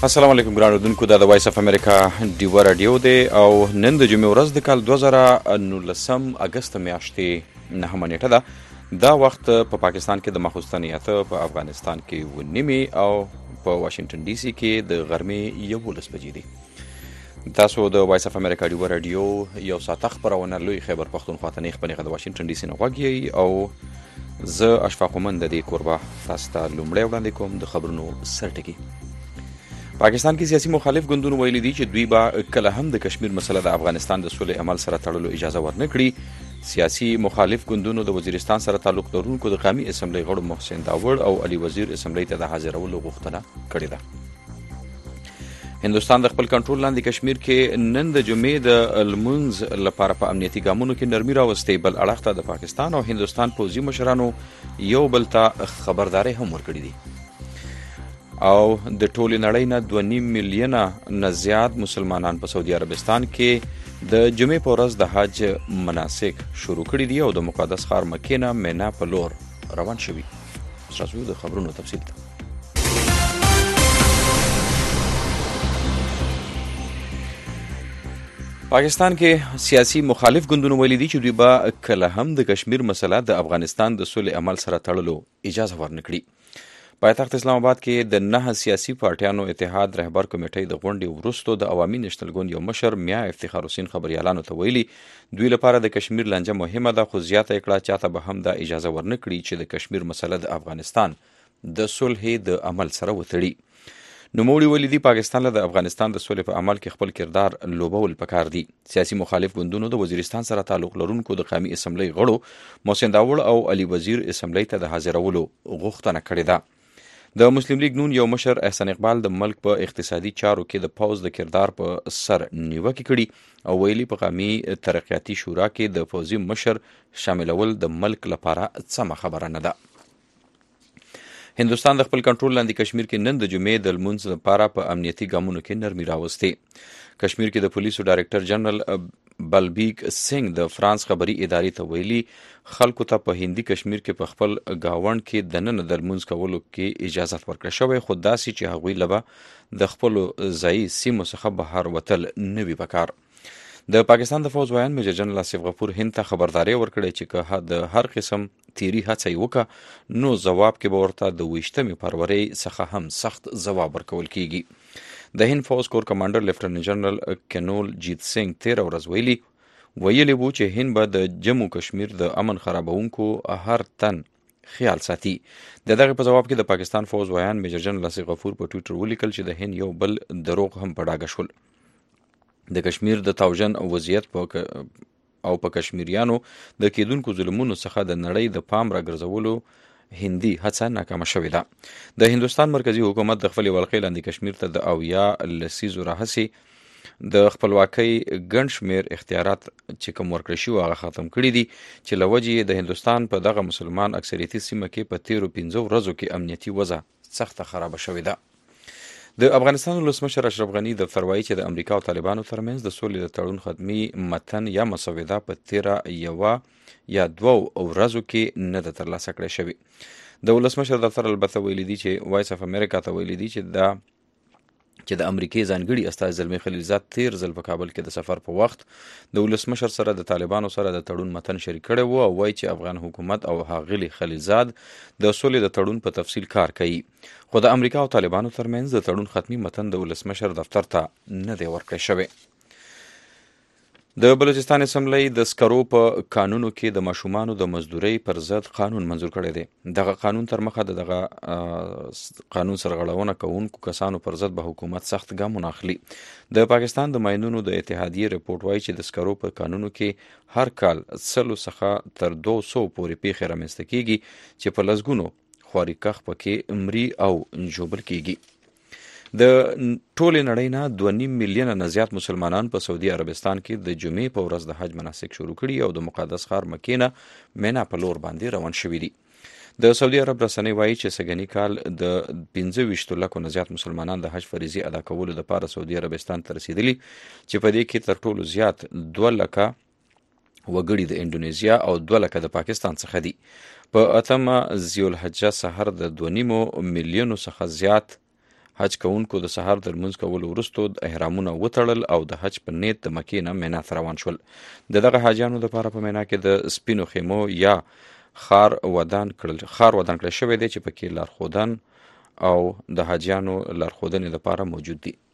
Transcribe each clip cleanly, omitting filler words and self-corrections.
السلام علیکم ګران اردوونکو، دا د وایس اف امریکا ډیوه راډیو دی او نن د جمعې ورځ د کال 2019 اګست میاشتې 9 نیټه ده. دا وخت په پاکستان کې د ماخوستن یاته، په افغانستان کې 9 او په واشنگټن ډي سي کې د غرمې 11 بجې دي. تاسو د وایس اف امریکا ډیوه راډیو یو ساعت خبرونه لوی خیبر پختونخوا ته نه خپلې د واشنگټن ډي سي نه غوږی او زه اشفاق مومند د کوربه تاسو ته لومړی وړاندې کوم د خبرونو سرټکی. پاکستان کې سیاسي مخالف ګوندونو ویلي دي چې دوی به کله هم د کشمیر مسله د افغانستان د سولې عمل سره تړلو اجازه ورنه کړي. سیاسي مخالف ګوندونو د وزیرستان سره تعلق لرونکو د قومي اسمبلی غړو محسن داوړ او علي وزیر اسمبلی ته د حاضرولو غوښتنه کړې ده. هندوستان د خپل کنټرول لاندې کشمیر کې نن د جمعې د لمونځ لپاره په امنیتي ګامونو کې نرمي راوستې، بل اړخ ته د پاکستان او هندوستان پوځي مشرانو یو بل ته خبرداري هم ورکړې دي. او د ټولې نړۍ نه 2.5 میلیونه نه زیات مسلمانان په سعودي عربستان کې د جمعې په ورځ د حج مناسک شروع کړي دي او د مقدس ښار مکې نه مینا په لور روان شوي. تاسو د خبرونو تفصیل ته پاکستان کې سیاسي مخالف ګوندونو ویلي دي چې دوی به کله هم د کشمیر مسله د افغانستان د سولې عمل سره تړلو اجازه ورنه کړي. پایتخت اسلام آباد کې د 9 سیاسي پارټیانو اتحاد رهبر کمیټې د غونډې وروسته د عوامي نشتل ګوند یو مشر میا افتخار حسین خبريالانو ته ویلي دوی لپاره د کشمیر لانجه مهمه ده، خو زیاته کړه چاته به هم دا اجازه ورنه کړي چې د کشمیر مسله د افغانستان د صلح د عمل سره وتړي. نوموړي ویلي دي پاکستان له د افغانستان د سولې په عمل کې خپل کردار لوبول پکار دي. سیاسي مخالف ګوندونو د وزیرستان سره تعلق لرونکو د قومي اسمبلی غړو محسن داوړ او علي وزیر اسمبلی ته د حاضرولو غوښتنه کړې ده. د مسلم لیگ نون یو مشر احسان اقبال د ملک په اقتصادي چارو کې د پوز د کردار په سر نیوکه کړي او ویلي په قومي ترقیاتي شورا کې د پوزي مشر شاملول د ملک لپاره سمه خبره نه ده. هندوستان د خپل کنټرول لاندې کشمیر کې نن د جمعې د لمونځ لپاره په امنیتي ګامونو کې نرمي راوستې. کشمیر کې د پولیسو ډایرکټر جنرال بلبیک سنگ د فرانس خبري ادارې ته ویلي خلکو ته په هندي کشمیر کې په خپل گاوند کې د نن د لمونځ کولو کې اجازه ورکړه شوې، خو داسې چې هغوی لبه د خپل ځایي سیمو څخه بهر وتل نه وي پکار. د پاکستان د فوج وایان میجر جنرال آصف غفور هند ته خبرداري ورکړې چې که د هر قسم تیری هڅه یې وکړه نو ځواب کې به ورته د 28 فروری څخه هم سخت ځواب ورکول کیږي. د هند فوج کور کمانډر لیفټننټ جنرال کنول جیت سنگ 13 ورځ ویلي وو چې هند به د جموں کشمیر د امن خرابونکو هر تن خیال ساتي. د دغه په جواب کې د پاکستان فوج وایان میجر جنرال آصف غفور په ټویټر ولیکل چې د هند یو بل دروغ هم په ډاګه شول. د کشمیر د تاوجن وضعیت او په کشمیریانو د کېدونکو ظلمونو څخه د نړۍ د پام راګرځولو هندي هڅه ناکامه شوې ده. د هندوستان مرکزی حکومت د خپل ولقې لاندې کشمیر ته د اویا لسیزو راهسي د خپلواکۍ ګڼ شمېر اختیارات چې کوم ورکړل شوي هغه ختم کړي دي چې له وجې د هندوستان په دغه مسلمان اکثریتي سیمه کې په 13-15 ورځو کې امنیتي وضع سخته خرابه شوې ده. د افغانستان ولسمشر اشرف غني د وایي چې د امریکا او طالبانو ترمنځ د سولې د تړون ختمي متن یا مسوده په 13 یا 2 ورځو کې نه ده ترلاسه کړې شوې. د ولسمشر دفتر البته ویلي دي چې وایس اف امریکا ته ویلي دي چې د امریکای ځانګړي استازي زلمی خلیلزاد 13 ځل په کابل کې د سفر په وخت د ولسمشر سره د طالبانو سره د تړون متن شریک کړی وو او وایي چې افغان حکومت او ښاغلي خلیلزاد د سولې د تړون په تفصیل کار کوي، خو د امریکا او طالبانو ترمنځ د تړون ختمي متن د ولسمشر دفتر ته نه دی ورکړی شوی. د بلوچستان اسمبلی د سکرو په قانونو کې د ماشومانو د مزدورۍ پر ضد قانون منظور کړی دی. دغه قانون تر مخه دغه قانون سرغړونه کوونکو کسانو پر ضد به حکومت سخت ګامونه اخلي. د پاکستان د ماینونو د اتحادیې رپورټ وایي چې د سکرو په قانونو کې هر کال 100 څخه تر 200 پورې پیښې رامنځته کیږي چې په لسګونو خواري کښ پکې مري او ژوبل کیږي. د ټولې نړۍ نه 2.5 میلیونه نه زیات مسلمانان په سعودي عربستان کې د جمعې په ورځ د حج مناسک شروع کړي او د مقدس ښار مکې نه مینا په لور باندې روان شوي دي. د سعودي عرب رسنۍ وایي چې سږني کال د 25 لکو نه زیات مسلمانان د حج فریضې ادا کولو لپاره سعودي عربستان ته رسیدلي چې په دې کې تر ټولو زیات 2 لکه وګړي د انډونیزیا او 2 لکه د پاکستان څخه دي. په 8 ذوالحجه سحر د 2.5 میلیونو څخه زیات حج کوونکو د سهار د لمونځ کولو وروسته احرامونه وتړل او د حج په نیت د مکې نه مینا ته روان شول. د دغه حاجیانو لپاره په مینا کې د سپینو خیمو یا خار ودان کړل شوی دی چې پکې لارښودان او د حاجیانو لارښودنې لپاره موجود دي.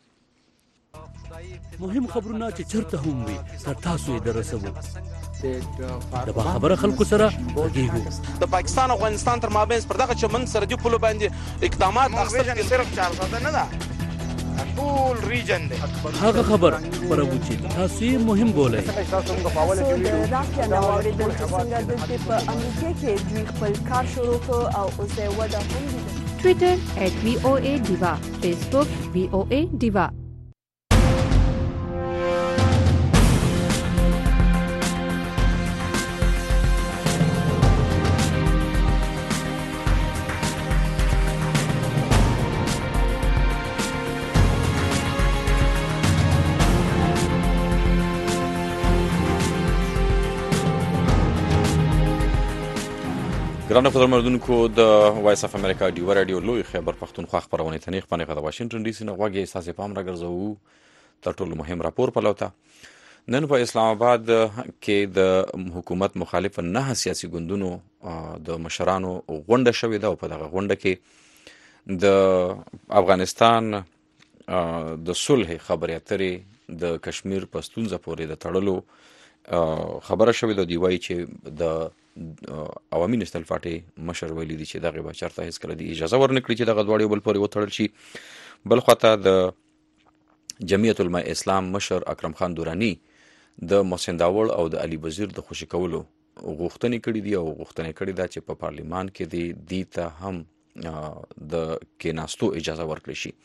مهم خبرونه چې چرته هم وي تر تاسو یې درسوو. د باخبره خلکو سره غږیږو. د پاکستان او افغانستان تر مابین پر دغه چمن سرحدي پولو باندې اقدامات اخیستل صرف 400 نه ده، ټول ریجن دی. هغه خبر خبرو چې تاسو یې مهم بولئ. د رافیا نو اوریدل چې څنګه د په امریکا کې دوی خپل کار شروع کړ او اوس یې وده هم دي. Twitter @VOA Diva, Facebook VOA Diva. ګرانو قدرمنونکو د وایس اف امریکا ډیو رادیو لوی خیبر پښتونخوا خبرونه تنیخ پنه د واشنگټن ډي سي نه غوږی اساسي پام راګرځو تر ټولو مهم راپور پلوته. نن په اسلام آباد کې د حکومت مخالف 9 سیاسي ګوندونو د مشرانو غونډه شوې ده او په دغه غونډه کې د افغانستان د صلح خبرې اترې د کشمیر پښتونخوا پورې د تړلو خبره شوې ده. دی وایي چې د عوامي نېشنل پارټي مشر ویلي دي چې دغه به چرته هیڅ کله دی اجازه ورنکړي چې دغه دواړه بل پورې وتړل شي. بل خواته د جمعیت علماء اسلام مشر اکرم خان دورانی د محسن داوړ او د علي وزیر د خوشی کولو غوښتنې کړې دي او غوښتنې کړې ده چې په پارلیمان کې دی ته هم د کېناستو اجازه ورکړي شي.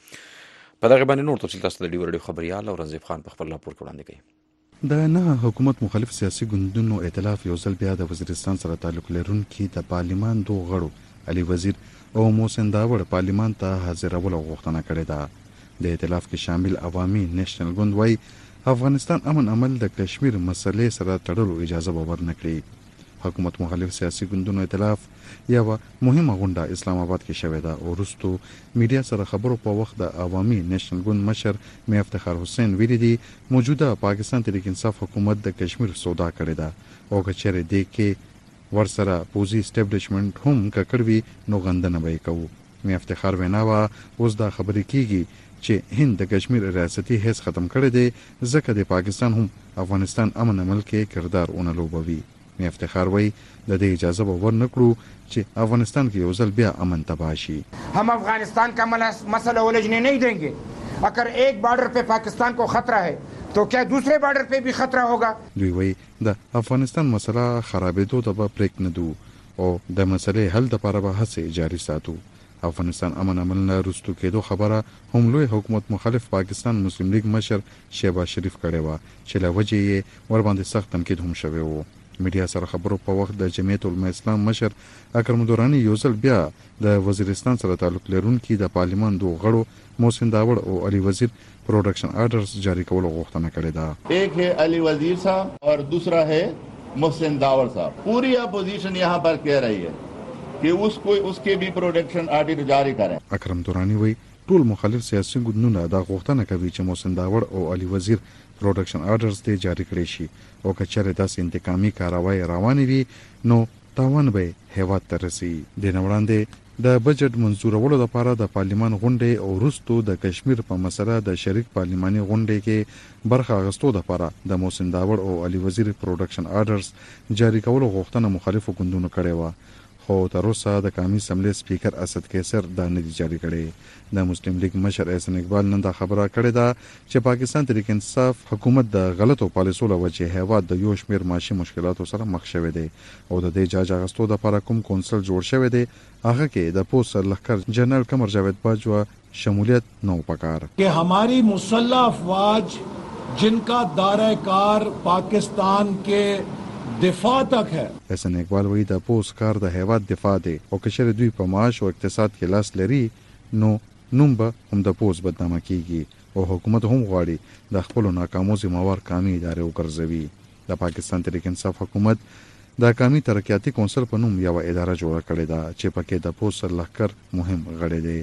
په دغه باندې نور تفصیل تاسو د ډیو رادیو خبريال او رنزیف خان په خپل راپور کې وړاندې کوي. د نه حکومت مخالف سیاسي ګوندونو ائتلاف یو ځل بیا د وزیرستان سره تعلق لرونکي د پارلیمان دوه غړو علي وزیر او محسن داوړ پارلیمان ته حاضرولو غوښتنه کړې ده. د ائتلاف کې شامل عوامي نېشنل ګوند وايي افغانستان امن عمل د کشمیر مسلې سره تړلو اجازه به ورنکړي. حکومت مخالف سیاسي ګوندونو ائتلاف یو مهمه غونډه اسلام آباد کې شوې ده او وروسته میډیا سره خبرو په وخت د عوامي نېشنل ګوند مشر میا افتخار حسین ویلي دي موجوده پاکستان تحریک انصاف حکومت د کشمیر سودا کړې ده او کچېره دی کې ورسره پوزي اسټابلیشمنت هم ککړوي نو غندنه به کوي. میا افتخار ویناوه اوس دا خبرې کیږي چې هند د کشمیر ریاستي حیث ختم کړی دی ځکه د پاکستان هم افغانستان امن عمل کې کردار اون لوبوي. میا افتخار وایي د دې اجازه به ورنکړو چې افغانستان کې یو ځل بیا امن تباه شي. हम अफगानिस्तान का मसला उलझने नहीं देंगे. अगर एक बॉर्डर पे पाकिस्तान को खतरा है तो क्या दूसरे बॉर्डर पे भी खतरा होगा. دوی وایي د افغانستان مسله خرابېدو ته به پریک نه دو او د مسلې حل لپاره به هڅې جاري ساتو. افغانستان امن عمل نه رستو کېدو خبره هم لوی حکومت مخالف پاکستان مسلم لیگ مشر شهباز شریف کړی و چې له وجې یې ور باندې سخت تنقید هم شوی و. میډیا سره خبرو په وخت د جمعیت علماء اسلام مشر اکرم دورانی یو ځل بیا د وزیرستان سره تعلق لرونکي د پارلیمان دوه غړو محسن داوړ او علي وزیر پروډکشن آرډرز جاری کولو غوښتنه کړې ده. ایک ہے علی وزیر صاحب اور دوسرا ہے محسن داوڑ صاحب. پوری اپوزیشن یہاں پر کہہ رہی ہے کہ اس کے بھی پروڈکشن آرڈر جاری کریں. اکرم دورانی وی ټول مخالف سیاسي ګوندونه دا غوښتنه کوي چې محسن داوړ او علي وزیر پروډکشن آرډرز ته جاری کړي شي او کچره داسې انتقامي کاروایی روانې وي نو تاوان به هیواد ته رسي. د نوړاندې د بجټ منزورولو لپاره د پارلیمان غونډې او وروسته د کشمیر په مسله د شریک پارلیماني غونډې کې برخه اخیستو لپاره د محسن داوړ او علي وزیر پروډکشن آرډرز جاری کولو غوښتنه مخالفو ګوندونو کړې و خو تر اوسه د قومي اسمبلی سپیکر اسد کیسر دا نه دی جاری کړی. د مسلم لیگ مشر احسان اقبال نن دا خبره کړې ده چې پاکستان تحریک انصاف حکومت د غلطو پالیسو له وجې هیواد د یو شمېر معاشي مشکلاتو سره مخ شوی دی او د دې جاج اغستو لپاره کوم کونسل جوړ شوی دی هغه کې د پوست لخر جنرال قمر جاوید باجوا شمولیت نو پکار کہ ہماری مسلح افواج جن کا دائرہ کار پاکستان کے دفاع تک ہے. احسان اقبال وی د پوست کار د هیواد دفاع دی او کشر دوی په معاش او اقتصاد کې لاس لري نو نوم به هم د پوست بدنامه کیږي او حکومت هم غواړي د خپل ناکامو ذمہوار قومي ادارې وګرځوي. د پاکستان تحریک انصاف حکومت د قومي ترقیاتي کونسل په نوم یو اداره جوړه کړې ده چې پکې د پوست لخر مهم غړي دي.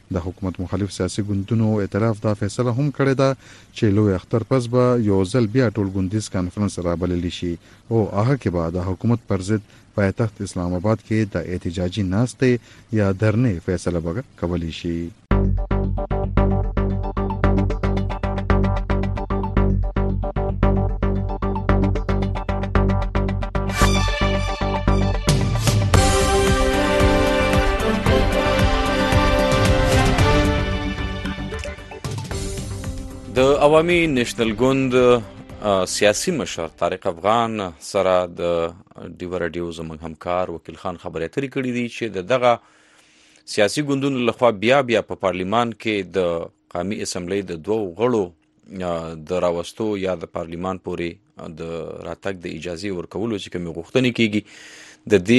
د حکومت مخالف سیاسي ګوندونو ائتلاف دا فیصله هم کړې ده چې لوی اختر پس به یو ځل بیا ټول ګوندیز کانفرنس رابللی شي او هغه کې به د حکومت پر ضد پایتخت اسلام آباد کې د احتجاجي ناستې یا دھرنې فیصله به کولی شي. د عوامي نېشنل ګوند سیاسي مشر طارق افغان سره د ډیو راډیو زموږ همکار وکیل خان خبرې اترې کړې دي چې دغه سیاسي ګوندونو لخوا بیا په پارلیمان کې د قومي اسمبلی د دوو غړو د راوستو یا د پارلیمان پورې د راتګ د اجازه ورکولو چې کومې غوښتنې کیږي د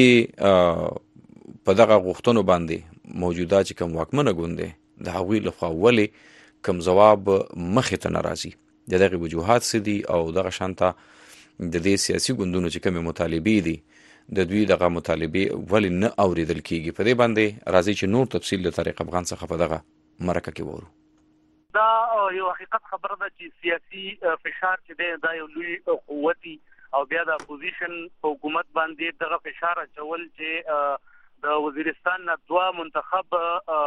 دې په دغه غوښتنو باندې موجوده چې کوم واکمنه ګوند دی د هغوی لخوا ولې کم جواب مخې ته ناراضي د دغه وجوهات سدي او دغه شانته د دې سیاسي ګوندونو چې کومه مطالبه دي د دوی دغه مطالبه ولې نه اوریدل کیږي په دې باندې راځي چې نور تفصیل له طریق افغان څخه په دغه مرکه کې وورو. دا یو حقیقت خبره ده چې سیاسي فشار چې دا یو لوی قوتي او بیا د اپوزیشن حکومت باندې دغه فشار اچول چې د وزیرستان نه دوه منتخب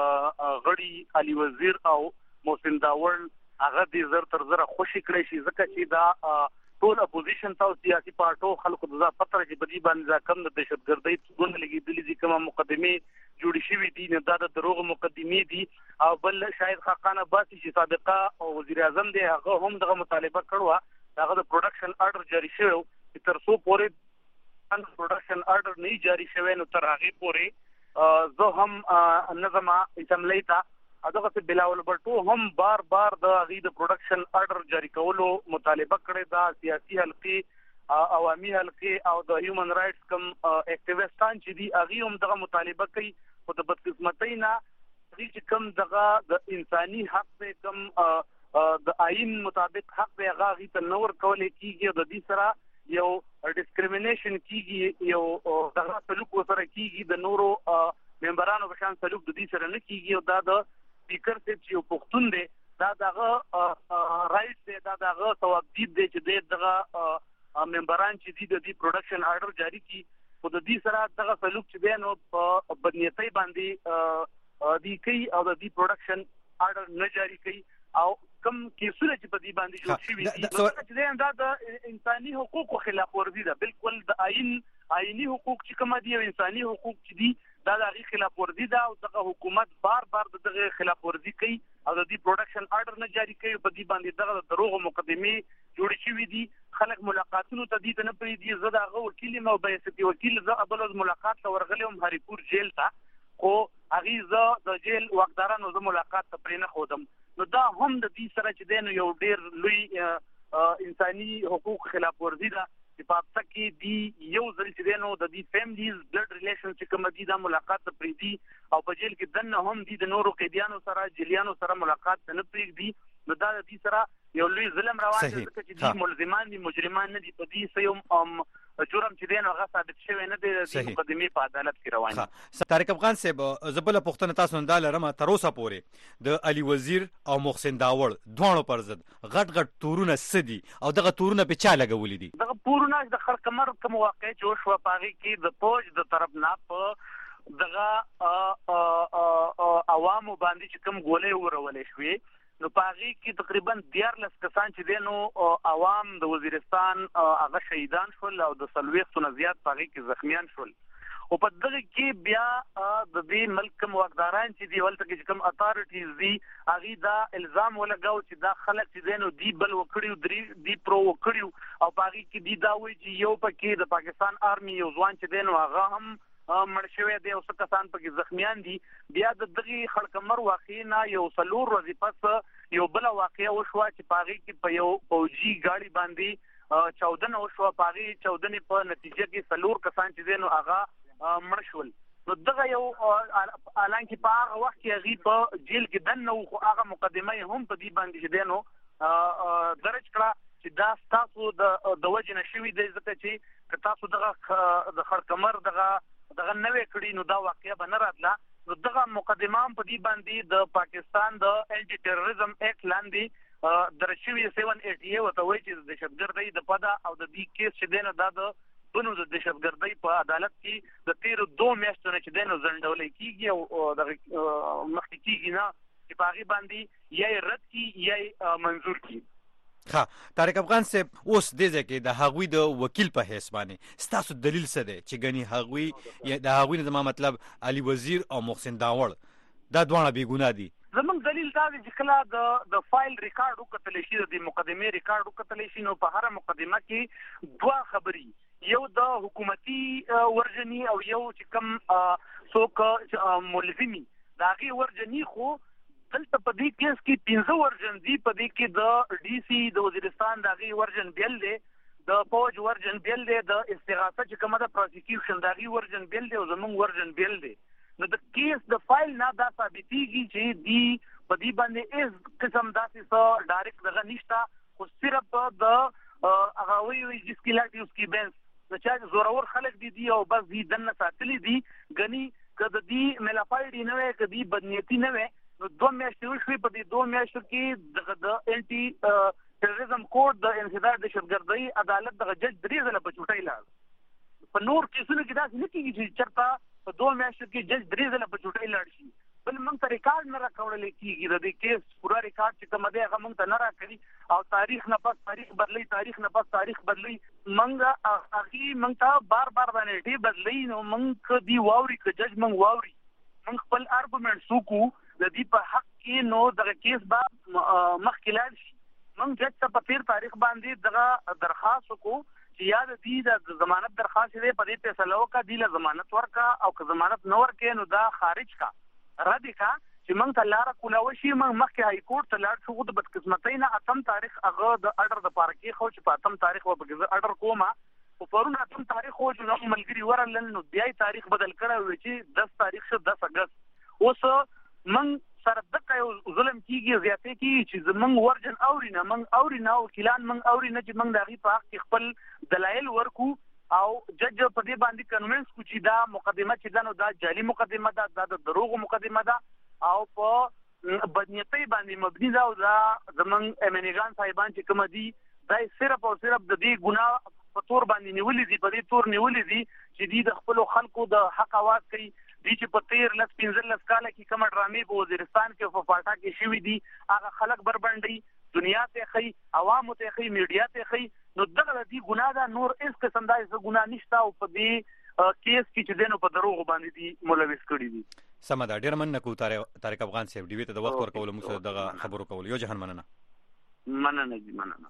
غړي علي وزیر او محسن داور هغه د زر تر زره خوشی کړی شي ځکه چې دا ټول اپوزیشن او سیاسي پارټو خلکو د پتر چې بدی باندې کم د دهشتګردۍ څنګه لګیدلې دي کومه مقدمه جوړې شوې دي نه دا د دروغ مقدمه دي او بل شاید خاقان عباسي چې سابقه او وزیر اعظم دی هغه هم دغه مطالبه کړو هغه د پروډکشن آرډر جاری شوی چې تر څو پورې پروډکشن آرډر نه جاری شوی نو تر هغه پورې زه هم نظم اسمبلی ته دغه څه بلاول بټو هم بار د غي د پروډکشن آرډر جاری کولو مطالبه کړې دا سیاسي حلقې عوامي حلقې او د هیومن رائټس کم اکټیویستان چې دي هغه هم دغه مطالبه کوي او د بدقسمتۍ نه چې کم دغه د انساني حق په کم د آئین مطابق حق به هغه ته نور کول کیږي د دې سره یو ډیسکریمینیشن کیږي یو دغه سلوک سره کیږي د نورو ممبرانو په شان سلوک د دې سره نه کیږي او دا د سپیکر چې یو پښتون دی دا دغه رائټ دی دا دغه توابدید دی چې دغه ممبران چې دي د دې پروډکشن آرډر جاری کی او د دې سره دغه سلوک چې دی نو په بدنیتۍ باندې دی کوي او د دې پروډکشن آرډر نه جاری کوي او کم کیسونه چې په دې باندې جوړ شوي دي چې دا د انساني حقوقو خلاف ورزي ده بالکل د آئینی حقوق چې کوم دي او انساني حقوق چې دي دا د هغې خلاف ورزي ده او دغه حکومت بار د دغه خلاف ورزي کوي او د دې پروډکشن آرډر نه جاری کوي په دې باندې دغه دروغ مقدمه جوړې شوې دي خلک ملاقاتونو ته دي نه پرېږدي زه د هغه وکیل یم او بیاستي وکیل زه ابل ملاقات ته ورغلی وم هریپور جیل ته خو هغې زه د جیل واکدارانو زه ملاقات ته پرې نه ښودم نو دا هم د دې سره چې دی نو یو ډېر لوی انساني حقوق خلاف ورزي ده چې په هفته کې دی یو ځل چې دی نو د دې فیملیز بلډ ریلیشن چې کوم دي دا ملاقات ته پرېږدي او په جیل کې دننه هم دي د نورو قیدیانو سره جیلیانو سره ملاقات ته نه پرېږدي نو دا د دې سره یو لوی ظلم روان دی ځکه چې دي ملزمان دي مجرمان نه دي په دې سيوم جرم چې دی نو هغه ثابت شوی نه دی د مقدمې په عدالت کې روان دي. طارق افغان صاحب زبله پښتنه تاسو نه لرم تر اوسه پورې د علي وزیر او محسن داور دوه پر ضد غټ تورونه سدي او دغه تورونه په چا لګولې دي دغه تورونه د خلکمر کوم واقع جوړ شو پاغي کې د فوج د طرف نه په دغه عوامو باندې چې کوم ګولې ورولې شوې نو پاغي کې تقریبا 14 کسان چې دینو عوام د وزیرستان هغه شهیدان شول او د سلويختو نه زیات پاغي کې زخمیان شول او په دغه کې بیا د دې ملک کوم واکداران چې دی ولته کې کوم اتارټیز دي هغه دا الزام ولګاو چې دا خلک چې دینو دی بل وکړیو دی پرو وکړیو او پاغي کې دی دا وایي چې یو پکې د پاکستان آرمي یو ځوان چې دینو هغه هم مړ شوی دی او څه کسان پکې زخمیان دي بیا د دغه خلکمر واقع نه یو سلور ورځې پس یو بل واقع وشوه چې پاغي کې په یو فوجي گاډي باندې 14 وشوه پاغي 14 په نتیجه کې سلور کسان چې دینو هغه مړ شول نو دغه یو اعلان کې په هغه وخت کې هغه په جیل کې دنه او هغه مقدمه هم په دې باندې چې دینو درج کړه چې دا تاسو د وجه نشوي د ځکه چې تاسو دغه د خړکمر دغه نوې کړي نو دا واقعیا به نه راتله نو دغه مقدمه په دې باندې د پاکستان د انټي ټیرریزم اکټ لاندې درشوی 788 وته وایي چې د دهشتګردۍ د پدا او د دې کیس چې دینه د بنو د دهشتګردۍ په عدالت کې د 13 میاشتو نه چې دینه زندولې کیږي او د مخکې کیږي نه چې پاغي باندې یا رد کی یا منظور کی. ها طارق افغان صاحب اوس د ځکه د هغوی د وکیل په حیث باندې ستاسو دلیل څه دی چې غني هغوی یا د هغوی نه مطلب علي وزیر او محسن داوړ دا دوه بې ګناه دي؟ زمونږ دلیل دا دی چې کله د فایل ریکارډ وکتل شي د مقدمې ریکارډ وکتل شي نو په هر مقدمه کې دوه خبري یو د حکومتي ورجنی او یو چې کوم څوک ملزمي دا غي ورجنی خو دلته په دې کیس کې 15 ورجن دي په دې کې د ډي سي د وزیرستان دا غي ورجن بیل دی د فوج ورجن بیل دی د استغاثه چې کومه د پروسیکیوشن دا غي ورجن بیل دی او زمونږ ورجن بیل دی. نو د کیس د فایل نه دا ثابتېږي چې دی په دې باندې اس قسم داسې څه ډایرکټ دغه نشته خو صرف د هغه وی جسکی لاټي اس کی بنس د چا زورور خلک دي او بس دي دنه ساتلې دي غني کده دي ملافایډ نه وي کدي بدنيتي نه وي نو 2 میاشتې وشوي په دې 2 میاشتو کې د انټي ټیرریزم کوډ د انسداد د دهشتګردۍ عدالت د جج درې ځله په چوټۍ لاړ په نور کیسونو کې داسې نه کیږي چې چرته په 2 میاشتو کې جج درې ځله په چوټۍ لاړ شي بل موږ ته ریکارډ نه راکوړل کیږي د دې کیس پورا ریکارډ چې کوم دی هغه موږ ته نه راکړي او تاریخ نه پس تاریخ بدلی تاریخ نه پس تاریخ بدلی موږ هغه موږ ته بار باندې ډی بدلی نو موږ دی واوري که جج موږ واوري موږ خپل ارګومنټ سوکو د دې په حق کې نو دغه کیس با مخکې لاړ شي موږ جج ته په 13 تاریخ باندې دغه درخواست وکړو چې یاد دي د ضمانت درخواست دې په دې فیصله وکړه دی له ضمانت ورکا او که ضمانت نه ورکې نو دا خارج کا رد کا چې موږ ته لار کولاوي شي موږ مخکې هاي کورټ ته لاړ شو د بدقسمتۍ نه اتم تاریخ هغه د اډر د پارکي خو چې په اتم تاریخ وبګه اډر کومه او پرون اتم تاریخ خو چې نو ملګری ورل نو بیا تاریخ بدل کړو چې 10 تاریخ شو 10 اگست اوس موږ سره دغه ظلم کیږي زیاتې کیږي چې زمونږ ورجن اورینه موږ اورینه وکیلان موږ اورینه چې موږ دغه په حق خپل دلایل ورکو او جج په دې باندې کنوینس کو چې دا مقدمه چې دا نو دا جعلي مقدمه ده د دروغ مقدمه ده او په بدنيتۍ باندې مبني ده او دا زمونږ امنیګان صاحبان چې کوم دي دا صرف او صرف د دې ګناه په تور باندې نیولې دي په دې تور نیولې دي چې د خپل خلکو د حق आवाज کوي دي چې په 13-15 کال کې کوم ډرامې په وزیرستان کې په پاټا کې شوې دي هغه خلک بربنډي دنیا ته خي عوام ته خي میډیا ته خي نو دغه دې ګناه ده نور اس قسم دا ګناه نشته او په دې کیس کې چې دینو په دروغ باندې دي ملوث کړی دي. سمه ده ډیر مننه کو طارق افغان صاحب ډیوی ته د وخت ورکول موږ دغه خبرو کول یو جهان مننه.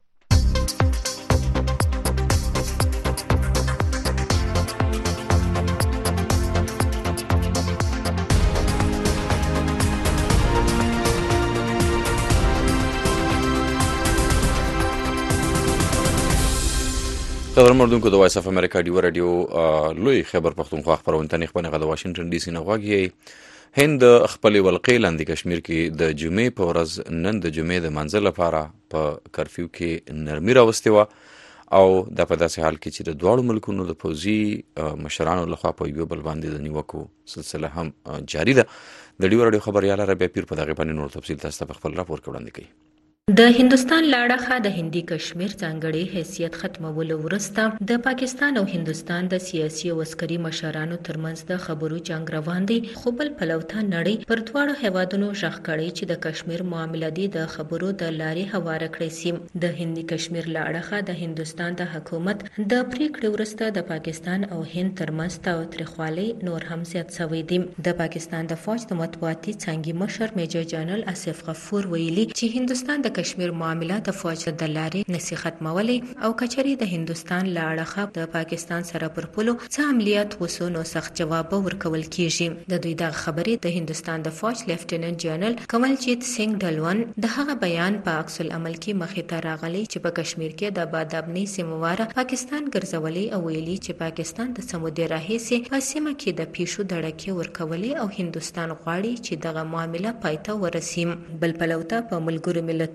خبر مردونکو د وایس اف امریکا ډیو رادیو لوی خبر پښتونخوا خبرونه خبرونه غو واشنگټن ډي سي نه غواګي هند خپل ولقې لاندې کشمیر کې د جمعې په ورځ نن د جمعې د منځ لپاره په کرفیو کې نرمي راوستي و او د په داسې حال کې چې د دوه ملکونو د پوزي مشرانو لخوا په یو بل باندې د نیوکو سلسله هم جاری ده. د ډیو رادیو خبرياله ربيع پیر په دغه باندې نور تفصیل تاسو ته خپل راپور وړاندې کوي. د هندستان لاړخه د هندي کشمیر ځانګړي حیثیت ختمولو وروسته د پاکستان او هندستان د سیاسي او عسکري مشرانو ترمنځ د خبرو جنگ روان دي خو بل پلوته نړۍ پر دواړو هیوادونو ژغ کړي چې د کشمیر معاملې دي د خبرو د لارې هواره کړي سي. د هندي کشمیر لاړخه د هندستان د حکومت د پریکړې وروسته د پاکستان او هند ترمنځ تاوتریخوالی نور هم زیات شوی دی. د پاکستان د فوج د مطبوعاتي څنګه مشر میجر جنرال اسف غفور ویلي چې هندستان د کشمیر معاملات د فوج د لارې نسی ختمولې او کچري د هندستان لاړخه د پاکستان سره پر پلو څه عملیات وسو نو سخت جواب ورکول کیږي. د دوی د خبرې د هندستان د فوج لیفټیننټ جنرال کملجیت سنگ ډلون د هغه بیان په عکس العمل کې مخې ته راغلی چې په کشمیر کې د بادابني سیمواره پاکستان ګرځولې او ویلي چې پاکستان د سمودي راهیسي په سیمه کې د پیشو دړکې ورکولې او هندستان غواړي چې دغه معاملې پایته ورسیم. بل پلوته په ملګرو ملتونو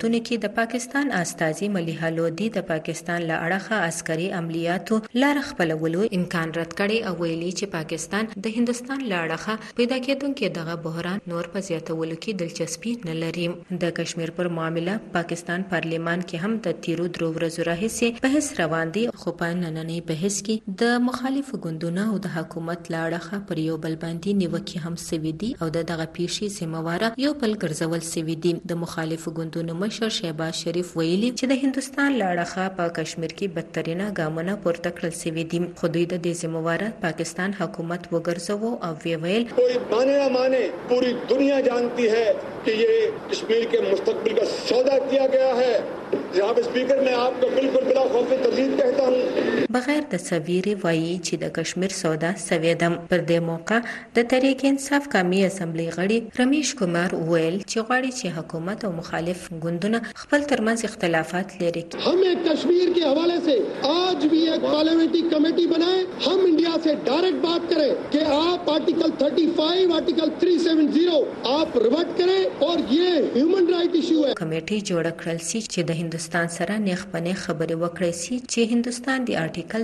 مجلسونو کې د پاکستان استازي ملیحه لودي د پاکستان له اړخه عسکري عملیاتو لار خپلولو امکان رد کړي او ویلي چې پاکستان د هندستان له اړخه پیدا کېدونکي دغه بحران نور په زیاتولو کې دلچسپي نه لري. د کشمیر پر معاملې پاکستان پارلیمان کې هم د تیرو درو ورځو راهیسې بحث روان دی، خو په نننۍ بحث کې د مخالفو ګوندونو او د حکومت له اړخه پر یو بل باندې نیوکې هم سوي دي او دغه پیښې ذمہواره یو بل ګرځول سوي دي. د مخالفو ګوندونو مشر شهباز شریف ویلي چې د هندستان له اړخه په کشمیر کې بدترینه ګامونه پورته کړل سوي دي، خو دوی د دې ذمہواره پاکستان حکومت وګرځوو او ویل کوئی مانے نہ مانے پوری دنیا جانتی ہے کہ یہ کشمیر کے مستقبل کا سودا کیا گیا ہے. جناب اسپیکر میں آپ کو بالکل بلا خوف تردید کہتا ہوں. بغیر د سویری وایي چې د کشمیر سودا سوي ده. پر دې موقع د تحریک انصاف قومي اسمبلی غړي رمیش کمار ویل چې غواړي چې حکومت او مخالف ګوندونه خپل ترمنځ اختلافات لري. ہم ایک کشمیر کے حوالے سے آج بھی ایک پارلیمنٹری کمیٹی بنائیں. ہم انڈیا سے ڈائریکٹ بات کریں کہ آپ آرٹیکل 35 آرٹیکل 370 آپ ریورٹ کریں اور یہ ہیومن رائٹ ایشو ہے. کمیټي جوړ کړل سي چې د هندستان سره نیغ پنې خبرې وکړي سي چې هندستان د آرټیکل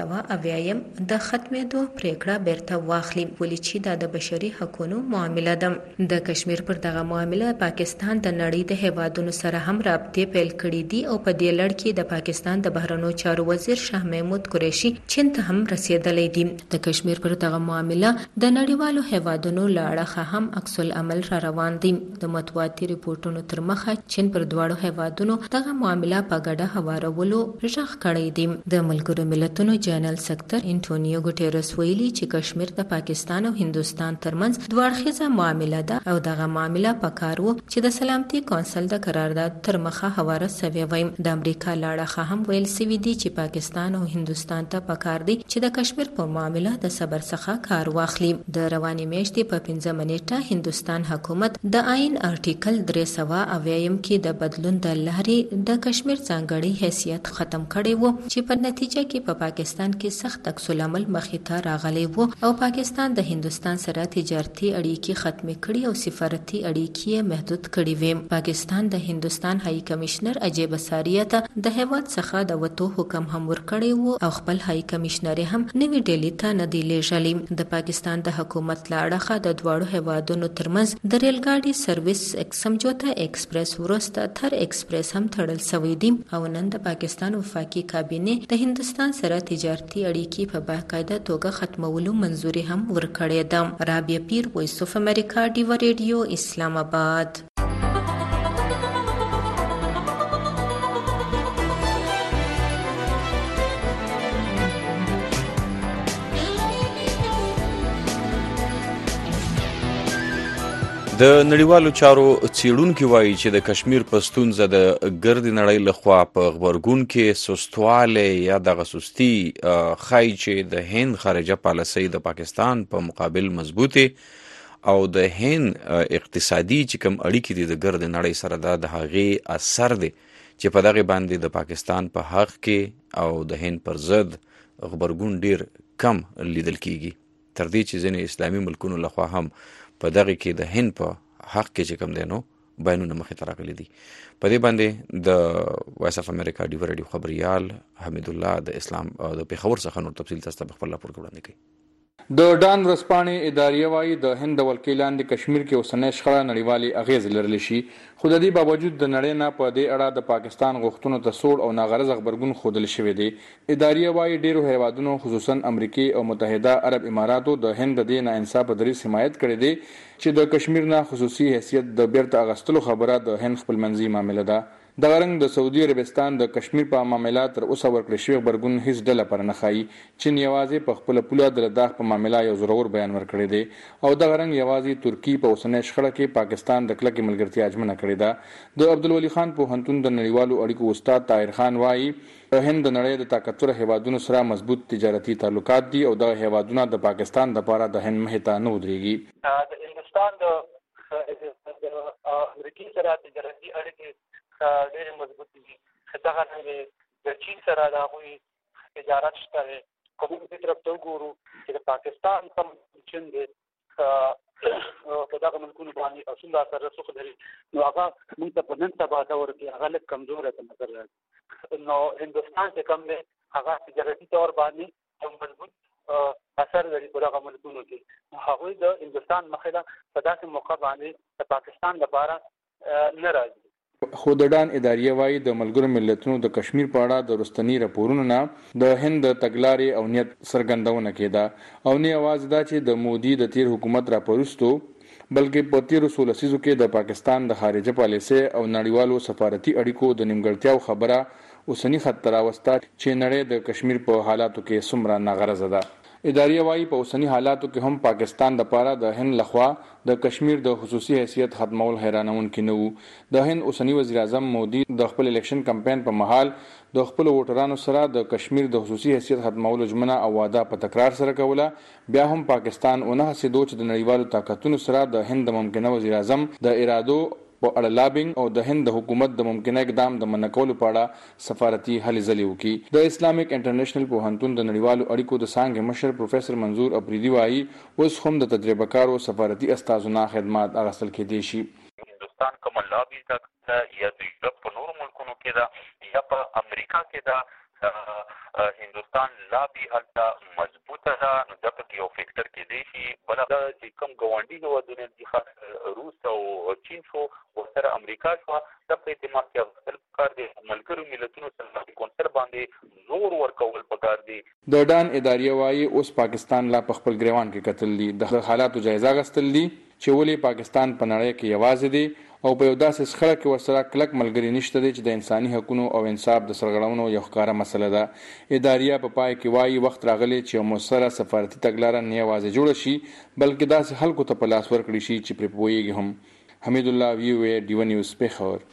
370 د ختمېدو پریکړه بیرته واخلي، ولې چې دا د بشري حقوقو معامله ده. د کشمیر پر دغه معامله پاکستان د نړۍ د هیوادونو سره هم رابطې پیل کړې دي او په دې لړ کې د پاکستان د بهرنیو چارو وزیر شاه محمود قریشي چین ته هم رسیدلی دي. د کشمیر پر دغه معامله د نړیوالو هیوادونو له اړخه هم عکس العمل را روان دي. د مطبوعاتي ریپورتونو تر مخه چین پر دواړو هیوادونو دغه معامله په ګډه هوارولو ژغ کړی دی. د ملګرو ملتونو جنرال سکرټر انټونیو ګوټیرس ویلي چې کشمیر د پاکستان او هندستان ترمنځ دوه اړخیزه معامله ده او دغه معامله پکار وو چې د سلامتي کونسل د قرارداد تر مخه هواره سوي وي. د امریکا له اړخه هم ویل سوي دي چې پاکستان او هندستان ته پکار دي چې د کشمیر په معامله د صبر څخه کار واخلي. د رواني میاشتې په 15 منېټه هندستان حکومت د آئین آرټیکل 370 کې د بدلون د لارې د کشمیر ځانګړی حیثیت ختم کړی وو چې په نتیجه کې په پاکستان کې سخت عکس العمل مخې ته راغلی وو او پاکستان د هندستان سره تجارتي اړیکې ختم کړي او سفارتي اړیکې محدود کړي وي. پاکستان د هندستان هاي کمشنر اجیب ساریه ته د هیواد څخه د وټو حکم هم ورکړی وو او خپل هاي کمشنر هم نوی ډیلی ته نه دی لېږلی. د پاکستان د حکومت له اړخه د دواړو هیوادونو ترمنځ د ریل ګاډي سرویس سمجوتا ایکسپریس وروسته تر ایکسپریس هم تړل شوی دی او نن د پاکستان وفاقي کابینه د هندستان سره تجارتي اړیکې په باقاعده توګه ختمولو منځوري هم ورکړې ده. رابعه پیر، وایس اف امریکا، ډیو ریډیو، اسلام آباد. د نړیوالو چارو څېړونکي وایي چې د کشمیر په ستونزه د ګردې نړۍ لخوا په غبرګون کې سستوالی یا دغه سستي ښایي چې د هند خارجه پالیسۍ د پاکستان په مقابل مضبوطې او د هند اقتصادي چې کوم اړیکې دي د ګردې نړۍ سره دا د هغې اثر دی چې په دغې باندې د پاکستان په حق کې او د هند پر ضد غبرګون ډیر کم لیدل کیږي، تر دې چې ځینې اسلامي ملکونو لخوا هم په دغه کې د هند په حق کې چې کوم دی نو بیانونه مخې ته راغلي دي. په دې باندې د وایس اف امریکا ډیو ریډیو خبریال حمید الله د اسلام د پیښور څخه نور تفصیل تاسو ته خپل راپور وړاندې کوي. د ډان ورځپاڼې ادارې وایي د هند د ولکې لاندې کشمیر کې اوسنۍ شخړه نړیوالې اغېزې لرلی شي، خو د دې باوجود د نړۍ نه په دې اړه د پاکستان غوښتنو ته سوړ او ناغرضه غبرګون ښودل شوی دی. ادارې وایي ډېرو هیوادونو خصوصا امریکې او متحده عرب اماراتو د هند د دې ناانصافه دریځ حمایت کړی دی چې د کشمیر نه خصوصي حیثیت د بیرته اخیستلو خبره د هند خپلمنځي معامله ده. دغه رنګ د سعودي عربستان د کشمیر په معامله تر اوسه ورکړل شوی غبرګون هیڅ ډله پر نه ښایي. چین یوازې په خپله پوله د لداخ په معامله یو زورور بیان ورکړی دی او دغه رنګ یوازې ترکي په اوسنۍ شخړه کې پاکستان د کلکې ملګرتیا ژمنه کړې ده. د عبدالولي خان پوهنتون د نړیوالو اړیکو استاد طاهر خان وایي هند د نړۍ د طاقتور هیوادونو سره مضبوط تجارتي تعلقات دي او دغه هیوادونه د پاکستان لپاره د هند مخې ته نه ودرېږي. د هندوستان د امریکې سره تجارتي اړیکې ډېرې مضبوطې دي. دغه رنګ د چین سره د هغوی تجارت شته دی. که موږ دې طرف ته وګورو چې د پاکستان کم چین دی په دغه ملکونو باندې او څومره اثر رسوخ لري نو هغه موږ ته په نن سبا دور کې هغه لږ کمزوری ته نظر راځي. نو هندوستان چې کوم دی هغه تجارتي طور باندې یو مضبوط اثر لري په دغه ملکونو کې. هغوی د هندوستان مخې په داسې موقع باندې د پاکستان لپاره نه راځي. خو د ډان اداریه وايي د ملګرو ملتونو د کشمیر په اړه د رستنی راپورونو نه د هند تګلارې او نیت څرګندونه کېده او نه یوازې دا چې د مودي د تیر حکومت راپورستو بلکې په تیرو 16 لسیزو کې د پاکستان د خارجه پالیسي او نړیوالو سفارتي اړیکو د نیمګړتیاو خبره اوسنی خط راوسته چې نړۍ د کشمیر په حالاتو کې څومره ناغرضه ده. اداریه وايي په اوسنی حالاتو کې هم پاکستان لپاره د هند لخوا د کشمیر د خصوصي حیثیت ختمول حیرانونکي نه وو. د هند اوسنی وزیر اعظم مودي د خپل الیکشن کمپاین په مهال د خپل ووټرانو سره د کشمیر د خصوصي حیثیت ختمولو ژمنه او وعده په تکرار سره کوله. بیا هم پاکستان اونغه سیدو چې د نړیوالو طاقتونو سره د هند د ممکنه وزیر اعظم د ارادو په اړه لابینګ او د هند د حکومت د ممکنه اقدام د منکولو په اړه سفارتي هلې ځلې وکړي. د اسلامیک انټرنیشنل پوهنتون د نړیوالو اړیکو د څانګې مشر پروفیسور منظور افریدي وايي اوس هم د تجربه کارو سفارتي استازونه خدمات اغوستل کېدای شي. هندوستان کوم لابي ده یا د یورپ په نورو ملکونو کې ده یا په امریکا کې ده هندوستان لابي هلته مضبوطه ده نو دا په یو فیکټر کې دی شي. بل دا چې کوم ګاونډي هیوادونه دي خاص روس او چین شو ورسره امریکا شو دا په اعتماد کې اغوستل پکار دی. ملګرو ملتونو سره کونسل باندې زور ورکول پکار دی. د ډان اداریه وايي اوس پاکستان لا په خپل ګریوان کې کتل دي د حالاتو جایزه غستل دي چې ولې پاکستان په نړۍ کې یوازې دی او په یو داسې شخړه کې ورسره کلک ملګری نشته دی چې د انساني حقوقو او انصاف د سرغړونو یو ښکاره مسله ده. اداریه په پای کې وايي وخت راغلی چې یو مؤثره سفارتي تګلاره نه یوازې جوړه شي بلکې داسې خلکو ته په لاس ورکړي شي چې پرې پوهیږي هم. حمید الله وی ډیو نیوز پېښور.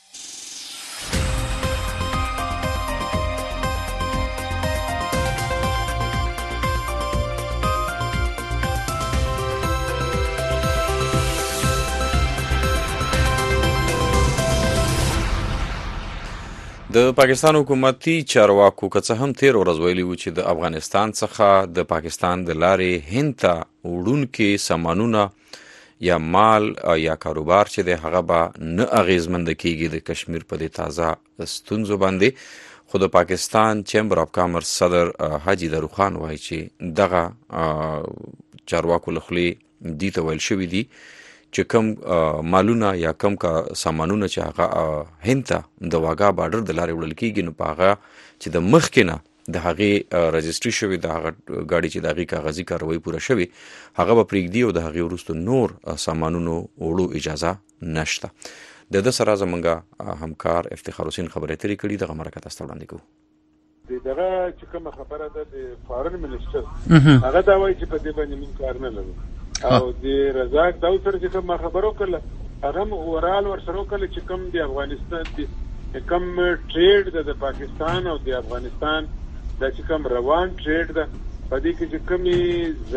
د پاکستان حکومتي چارواکو که څه هم تیر ورځ ویلي و چې د افغانستان څخه د پاکستان د لارې هند ته وړونکي سامانونه یا مال یا کاروبار چې د هغه به نه اغیزمند کیږي د کشمیر په دې تازه ستونزو باندې. خو د پاکستان چیمبر اف کامرس صدر حاجی دروخان وایي چې دغه چارواکو لخوا دې ته ویل شوي دي چې کم مالونه یا کم کا سامانونه چې هغه هند ته د واګا بارډر د لارې وړل کیږي نو په هغه چې د مخکې نه د هغې رجسټري شوي د هغه ګاډي چې د هغې کاغذي کاروایي پوره شوي هغه به پرېږدي او د هغې وروسته نور سامانونو وړو اجازه نشته. د ده سره زموږ همکار افتخار حسین خبرې ترې کړي دغه مرکه تاسو ته وړاندې کوو. دغه چې کومه خبره ده د فارن منسټر هغه دا وایي چې په دې باندې موږ کار نه لرو او د رزاق داود سره چې کوم خبرو کړل هغه اورال ورسره کړل چې کوم د افغانستان د کوم ټریډ د پاکستان او د افغانستان د چې کوم روان ټریډ ده په دې کې چې کومې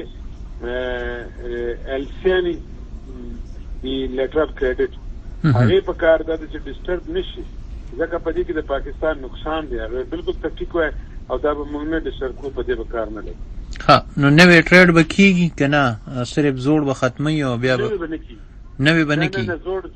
زړې السیانی دی لیټر اف کریډټ هغه په کار ده چې ډیسټرب نشي ځکه په دې کې د پاکستان نقصان دی هغه بالکل تحقیق وای او دا به موږ نه ډیسټرب کو په دې کار نه لګي. ها نو نوې ټریډ به کیږي کنه صرف زوړ به ختمي او بیا به نوې به نه کی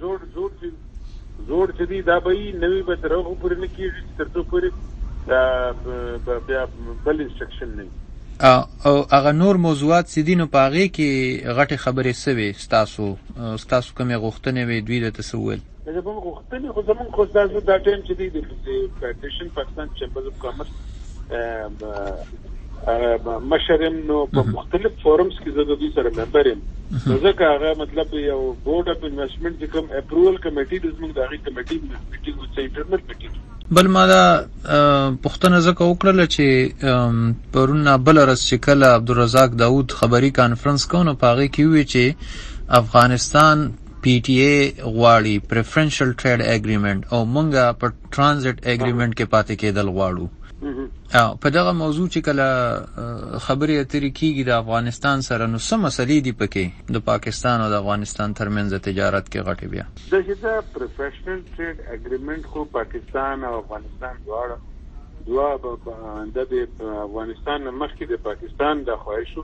زوړ چې دی دا به نوې به تر هغه پورې نه کیږي تر څو پورې دا بیا بل انسټرکشن نه او هغه نور موضوعات سیدینو په هغه کې غټه خبرې سوي ستاسو کومه غوښتنه وي دوی د تسویل دا به غوښتنه خو زمون خو تاسو دا ټیم چې دی د فدریشن پاکستان چیمبر اف کامرس مشرم نو په مختلف فورمز کې زه د دې سره ممبر یم نو ځکه هغه مطلب یو بورډ اف انویسټمنٹ چې کوم اپروول کمیټي د زموږ د هغې کمیټي میټینګ وڅ انټرنل میټینګ بل ما دا پښتنه ځکه وکړله چې پرون بل ورځ چې کله عبدالرزاق داود خبري کانفرنس کوو نو په هغې کې وویل چې افغانستان پی ټی ای غواړي پریفرنشل ټریډ اګریمنټ او مونږه په ټرانزیټ اګریمنټ کې پاتې کېدل غواړو. په دغه موضوع چې کله خبرې اترې کیږي د افغانستان سره نو څه مسلې دي پکې د پاکستان او د افغانستان ترمنځ تجارت کې غټې بیا دا پروفیشنل ټریډ اګریمنټ خو پاکستان او افغانستان دواړه د افغانستان مخکې د پاکستان د خواهشو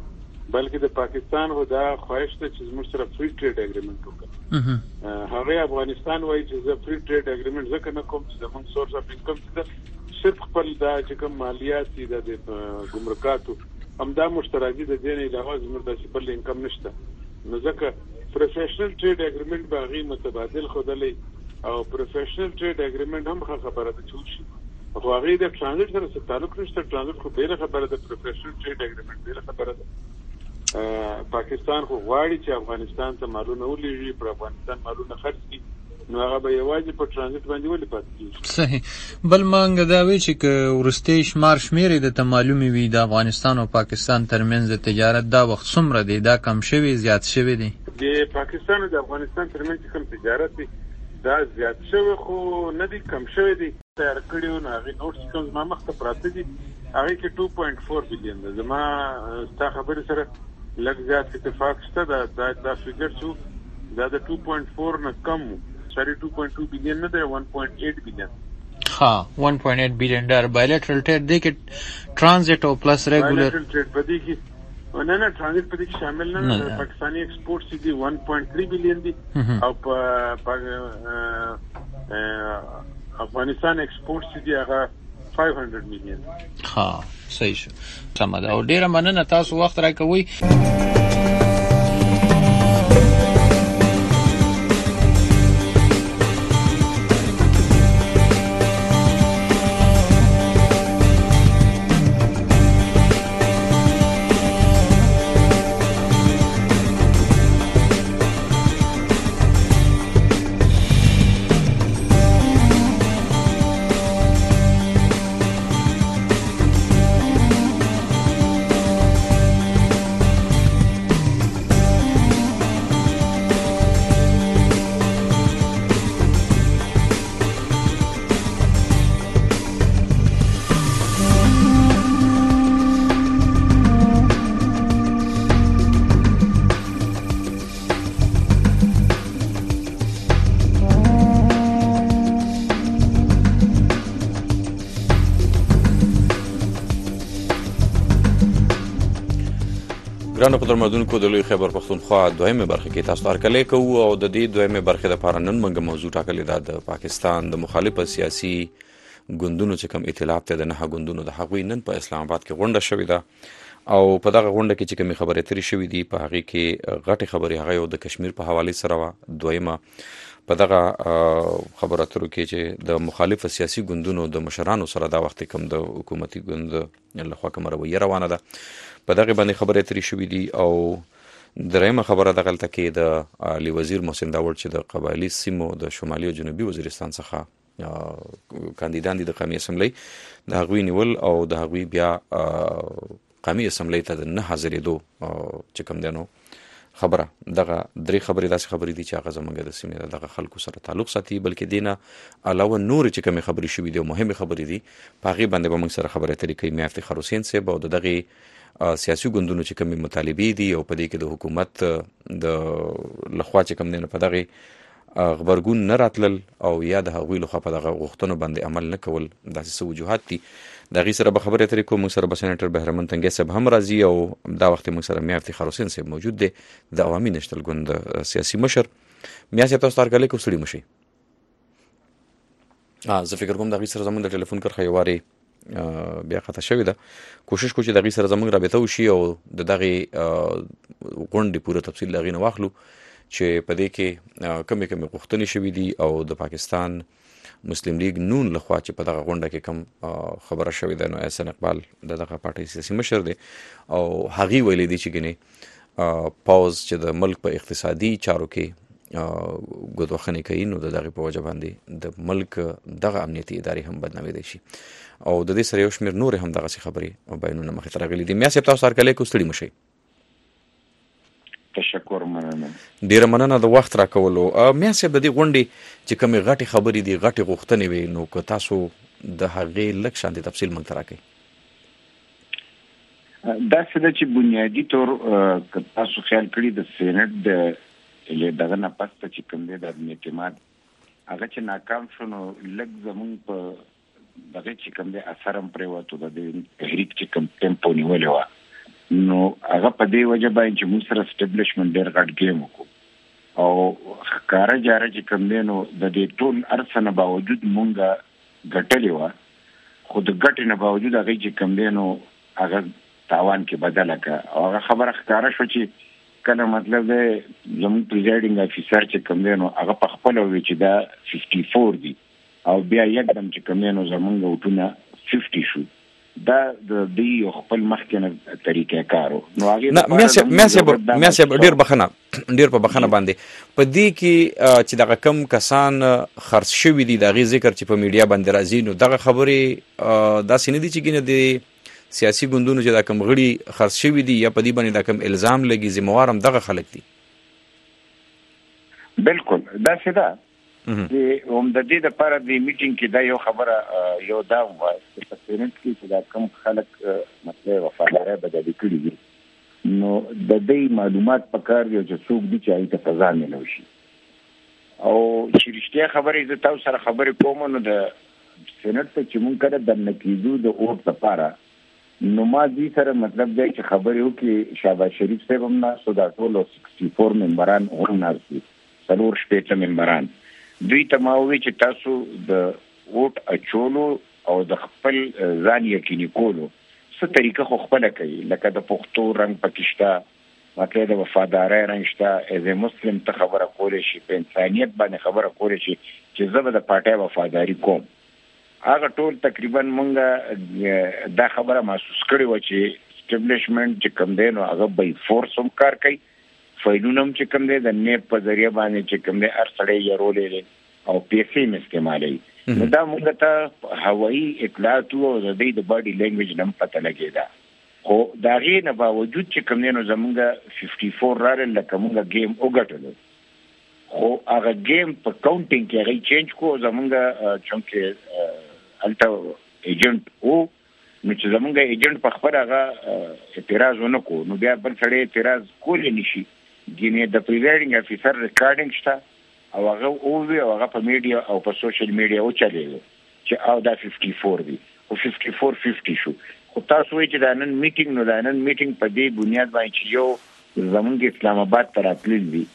بلکې د پاکستان هو دا خواهش ده چې زموږ سره فری ټریډ اګریمنت وکړي. هغه افغانستان وایي چې زه فری ټریډ اګریمنت ځکه نه کوم چې زموږ سورس اف انکم څه صرف خپل دا چې کوم مالیات دي د ګمرکاتو همدا مشترکي د دې نه علاوه زموږ داسې بل انکم نشته. نو ځکه پروفیشنل ټریډ اګریمنت باغی متبادل خودلې او پروفیشنل ټریډ اګریمنت هم خبره ده چې شي خو هغه د ترانزیت سره تعلق نشته. ترانزیت خو بیره خبره ده، پروفیشنل ټریډ اګریمنت بیره خبره ده. پاکستان خو غواړي چې افغانستان ته مالونه ولېږي، پر افغانستان مالونه خرڅ کړي، نو هغه به یوازې په ترانزیت باندې ولې پاتې کېږي. صحیح. بل مانګ دا وی چې ورستي شمار شمیرې د معلومي وي د افغانستان او پاکستان ترمنځ تجارت دا وخت څومره دی؟ دا کم شوی زیات شوی دی؟ د پاکستان او د افغانستان ترمنځ کوم تجارت دی دا زیات شوی خو نه دی، کم شوی دی. تیار کړیو نو هغه نوټ کوم ما مخ ته پراته دي، هغه کې 2.4 بلین ده. زما ستا خبرې سره لږ زیات اتفاق شته. دا فیګر شو دا د 2.4 نه کم، سوري 2.2 بلین نه ده، 1.8 بلین. ها 1.8 بلین ډالر بایلیټرل ټریډ دی کې ترانزیت او پلس ریګولر بایلیټرل ټریډ پدې کې نه ترانزیت پدې کې شامل نه. پاکستاني ایکسپورټ دي 1.3 بلین دي او افغانستان ایکسپورټ دي هغه 500 میلیون. ها صحیح شو. سم ده. او ډیره مننه تاسو وخت راکوي. ګرانو قدرمنونکو د لوی خیبر پښتونخوا دویمه برخه کې تاسو هرکلی کوو او د دې دویمه برخه لپاره نن موږ موضوع ټاکلې ده د پاکستان د مخالف سیاسي ګوندونو چې کوم ائتلاف ته د نه ګوندونو د حقوی نن په اسلام آباد کې غونډه شوې ده او په دغه غونډه کې چې کوم خبرې ترې شوې دي په هغه کې غټي خبرې هغه یو د کشمیر په حواله سره وا دویمه په دغه خبرو اترو کې چې د مخالف سیاسي ګوندونو د مشرانو سره دا وخت کوم د حکومتي ګوند لخوا کوم رویه روانه ده په دغه باندې خبرې ترې شوې دي. او درېمه خبره د غلطه کې د علي وزیر محسن داوړ چې د قبایلی سیمو د شمالي او جنوبي وزیرستان څخه کاندیدان دي د قومي اسمبلی د هغوی نیول او د هغوی بیا قومي اسمبلی ته نه حاضرېدو چې کوم دینو خبره دغه درې خبرې داسې خبرې دي چې هغه زمونږ د سیمې دغه خلکو سره تعلق ساتي بلکې دینه علاوه نور چې کوم خبرې شوې دي او مهمه خبرې دي په هغه باندې به موږ سره خبرې ترې کوي. میا افتخار حسین صاحب او دغه سیاسي ګوندونو چې کوم مطالبه دي او په دې کې د حکومت د لخوا چې کوم نه په دغه خبرګون نه راتلل او یا د هغوی لخوا په دغه غوښتنو باندې عمل نه کول داسې وجوهات دي. دغه سره به خبرې ترې کوم سره به سېنیټر بهرمن تنګي صاحب هم راځي او دا وخت موږ سره میا افتخار حسین صاحب موجود دي د عوامي نشتل ګوند سیاسي مشر. میا صاحب تاسو تارګلې کو سړي مشي زه فکر کوم دغه سره زموږ د ټلیفون کرخه یواري بیا خطا شوې ده. کوشش کو چې دغه سره زموږ رابطه وشي او دغه غونډې پوره تفصیل لغې نه واخلو چې په دې کې کومې غوښتنې شوې دي او د پاکستان مسلم لیگ نون لخوا چې په دغه غونډه کې کم خبره شوې ده. نو احسان اقبال دغه پارټي سیاسي مشر دی او هغه ویلي دي چې ګنې پاوز چې د ملک په اقتصادي چارو کې ګوتوخنې کوي نو دغه په وجه باندې د ملک دغه امنیتي ادارې هم بدنامي دي شي او د دې سره یو شمېر نور هم دغه خبرې او بیانونه مخې ته راغلي دي. میا صاحب تاسو هرکلی کو ستړي مشئ. تشکر مننه. ډیره مننه د وخت راکولو. میا صاحب د دې غونډې چې کومې غټې خبرې دي غټې غوښتنې وي نو که تاسو د هغې لږ شان د تفصیل موږ ته راکړئ. دا څه ده چې بنیادي طور که تاسو خیال کړي د سینټ د دغه نه پسته چې کوم دی د اعتماد هغه چې ناکام شو نو لږ زمونږ په دغه چې کوم دی اثر هم پرېوتو د تحریک چې کوم ټیمپو نیولې وه نو هغه په دې وجه باندې چې موږ سره اسټابلیشمنت ډېر غټ گیم وکړو او کار جاره چې کوم دی نو د دې ټول ارسنه باوجود مونږه ګټلې و خو د ګټې نه باوجود هغه چې کوم دی نو هغه تاوان کې بدله کړه او هغه خبره ښکاره شو چې کله مطلب دی زموږ پریزایډینګ افیسر چې کوم دی نو هغه په خپله وی چې دا 54 دي او بیا یکدم چې کوم دی نو زموږ وټونه 50 شو دا د دې خپل مخکنه طریقې کارو نو هغه مې ډیر په بخنه باندې په دې کې چې دغه کم کسان خرڅ شوي دي دغه ذکر چې په میډیا باندې راځي نو دغه خبرې دا سینې دي چې ګنه د سیاسي ګوندونو چې دا کم غړي خرڅ شوي دي یا په دې باندې دا کم الزام لګي ذمہوار هم دغه خلک دي بالکل دا څه ده چې هم د دې لپاره د میټینګ کې دا یو خبره یو دا و چې په سینټ کې چې دا کوم خلک مطلب وفاداري بدلې کړي دي نو د دې معلومات پکار یو چې څوک دي چې ایته سزا ملوي شي او چې رښتیا خبرې زه تاسو سره خبرې کوم نو د سینټ ته چې مونږ کړه د نکیزو د اوټ لپاره نو ما دې سره مطلب دی چې خبرې وکړي شهباز شریف صاحب هم ناسو دا ټول 64 ممبران هم ناسو څلور شپېته ممبران دوی ته ما وویل چې تاسو د ووټ اچولو او د خپل ځان یقیني کولو څه طریقه خو خپله کوي لکه د پښتو رنګ پکې شته مطلب د وفادارۍ رنګ شته ایز مسلم ته خبره کولی شي په انسانیت باندې خبره کولی شي چې زه به د پارټۍ وفاداري کوم هغه ټول تقریبا مونږ دا خبره محسوس کړې وه چې اسټابلیشمنټ چې کوم دی نو هغه بای فورس هم کار کوي فایلونه هم چې کوم دی د نیب په ذریعه باندې چې کوم دی هر سړی یې رولې دی او پیسې هم استعمالوي نو دا موږ ته هوایي اطلاعات او د دې د باډي لینګویج نه هم پته لګېده خو د هغې نه باوجود چې کوم دی نو زموږ 54 راغلل لکه موږ گیم وګټلو خو هغه گیم په کاونټینګ کې هغې چینج کړو زموږ چونکې هلته ایجنټ و نو چې زموږ ایجنټ په خپل هغه اعتراض ونه کړو نو بیا بل سړی اعتراض کولی نه شي ګینې د پریزایډینګ افیسر ریکارډینګ شته او هغه اووي او هغه په میډیا او په سوشل میډیا وچلېږي چې او دا 54 دي او 54 50 شو خو تاسو وایئ چې دا نن میټینګ نو دا نن میټینګ په دې بنیاد باندې چې یو زموږ اسلام آباد ته راتلل دي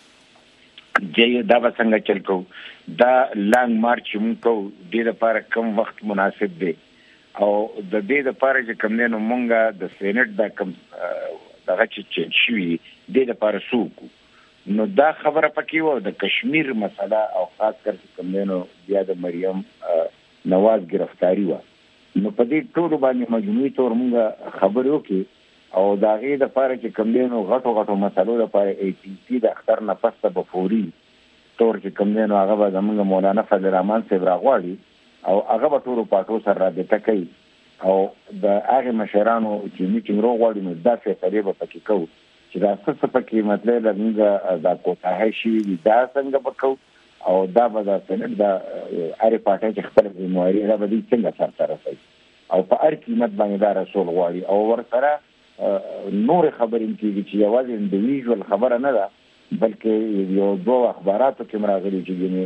چې دا به څنګه چل کوو دا لانګ مارچ موږ کوو دې لپاره کم وخت مناسب دی او د دې لپاره چې کوم دی نو مونږ د سینټ دا کم دغه چې چینج شوي دې لپاره څوک نو دا خبره پکې وه د کشمیر مسله او خاص کر چې کوم دی نو بیا د مریم نواز گرفتاری وه نو په دې ټولو باندې مجموعي طور مونږ خبرې وکړې او د هغې دپاره چې کوم دی نو غټو مسلو دپاره APC د اختر نه پس ته به فوري طور چې کوم دی نو هغه به زمونږ مولانا فضل الرحمن صاحب راغواړي او هغه به ټولو پارټو سره رابطه کوي او د هغې مشرانو چې میټینګ راغواړي نو دا فیصلې به پکې کوو چې دا څه پکې مطلب زموږ دا کوتاهۍ شوي دي دا څنګه به کوو او دا به د سینټ د هرې پارټۍ چې خپله ذمهواري دا به دوی څنګه سرته رسوي او په هر قیمت باندې دا رسول غواړي او ورسره نورې خبرې هم کېږي چې یوازې انډیویژوال خبره نه ده بلکې یو دوه اخباراتو کې هم راغلي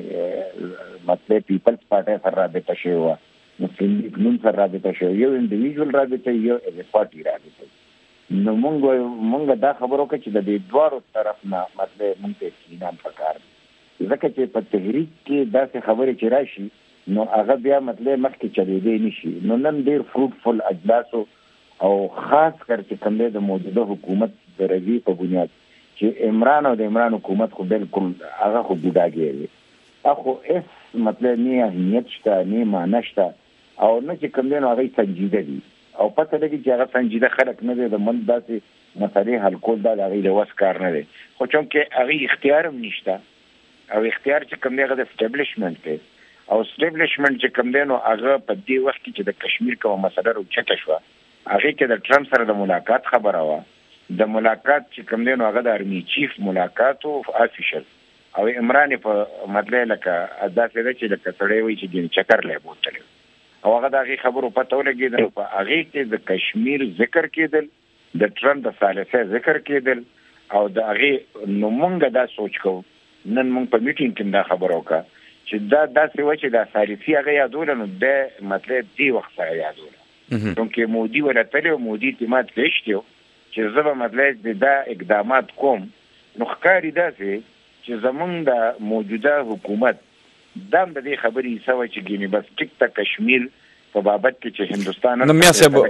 چې مطلب پیپلز پارټۍ سره رابطه شوې وه مسلم لیگ نون سره رابطه شوې یو انډیویژوال رابطه یو ایز پارټي رابطه نو مونږ دا خبرو که چې د دې دواړو طرف نه مطلب مونږ ته اطمینان پکار دی ځکه چې په تحریک کې داسې خبرې چې راشي نو هغه بیا مطلب مخکې چلېدی نه شي نو نن ډېر فروټفل اجلاسو او خاص کر چې کوم دی د موجوده حکومت د رضیې په بنیاد چې عمران او د عمران حکومت خو بالکل هغه خو بوډاګی دی هغه خو هېڅ مطلب نه اهمیت شته نه معنی شته او نه چې کوم دی نو هغوی سنجیده دي او پته لګي چې هغه سنجیده خلک نه دی د ملک داسې مسلې حل کول دا د هغوی د وس کار نه دی خو چونکې هغوی اختیار هم نشته او اختیار چې کوم دی هغه د اسټابلیشمنټ دی او اسټابلیشمنټ چې کوم دی نو هغه په دې وخت کې چې د کشمیر کومه مسله راوچته شوه هغې کې د ټرمپ سره د ملاقات خبره وه د ملاقات چې کوم دی نو هغه د ارمي چیف ملاقات و افیشل او عمران په مطلب لکه داسې ده چې لکه سړی وایي چې چکر لی بوتلی او هغه د هغې خبرو پته ولګېدل په هغې کې د کشمیر ذکر کېدل د ټرمپ د ثالثۍ ذکر کېدل او د هغې نو مونږ دا سوچ کوو نن مونږ په میټینګ کې دا خبره وکړه چې دا داسې وه چې دا ثالثي هغه یادوله نو د مطلب دې وخت سره یادوله چونکې مودي ورتلی او مودي اعتماد پېشتي و چې زه به مطلب دا اقدامات کوم، نو ښکاري داسې چې زمونږ د موجوده حکومت دا د دې خبرې سوه چې ګینې بس ټیک ته کشمیر په بابت کې چې هندوستان نو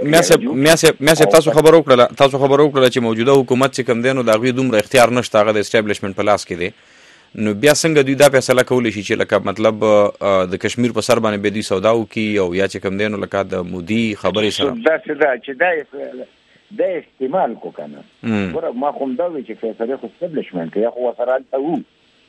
میا تاسو خبر وکړه چې موجوده حکومت چې کوم دی نو د هغوی دومره اختیار نشته، هغه د اسټابلیشمنټ په لاس کې دی، نو بیا څنګه دوی دا فیصله کولی شي چې لکه مطلب د کشمیر په سر باندې به دوی سودا وکړي او یا چې کوم دی نو لکه د مودي خبرې سره داسې ده چې دا استعمال کو که نه، ګوره ما خو همدا وایي چې فیصلې خو اسټابلیشمنټ کوي، خو ورسره هلته وو،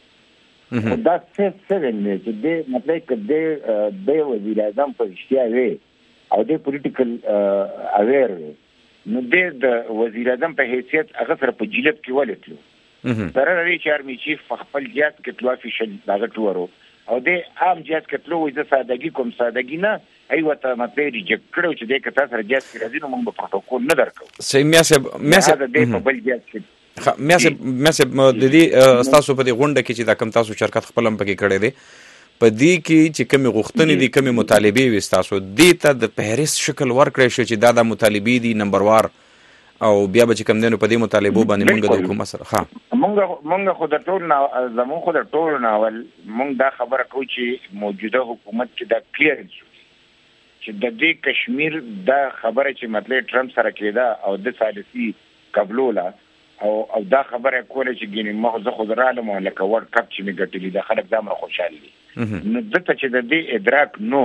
خو دا سیون دی چې دی مطلب که دی وزیر اعظم په رښتیا وی او دی پولیټیکل اویر وی، نو دی د وزیر اعظم په حیثیت هغه سره په جیلب کې ولې تلو، سره لري چې آرمي چیف په خپل جهاز کې تلو افیشل دغه ټورو او دی عام جهاز کې تلو، وایي زه سادګي کوم، سادګي نه ای ورته مطلب ریجکټ کړی چې دی که تا سره جهاز کې راځي نو موږ به پروټوکول نه درکوو. صحیح. میا دی په بل جهاز کې میا د دې ستاسو په دې غونډه کې چې دا کم تاسو شرکت خپل هم پکې کړی دی، په دې کې چې کومې غوښتنې دي کومې مطالبې وي ستاسو دې ته د فهرست شکل ورکړی شو چې دا مطالبې دي نمبر وار او بیا به چې کوم دی نو په دې مطالبو باندې موږ د حکومت سره موږ خو د ټول زموږ خو د ټول ناول موږ دا خبره کوو چې موجوده حکومت کې دا کلیرنس چې د دې کشمیر دا خبره چې مطلب ټرمپ سره کېده او د سالسي قبلوله او دا خبره کوله چې ګینې ما زه خو درالم لکه ورلډ کپ چې مې ګټلي دا خلک دا مره خوشحال دي، نو دلته چې د دې ادراک نو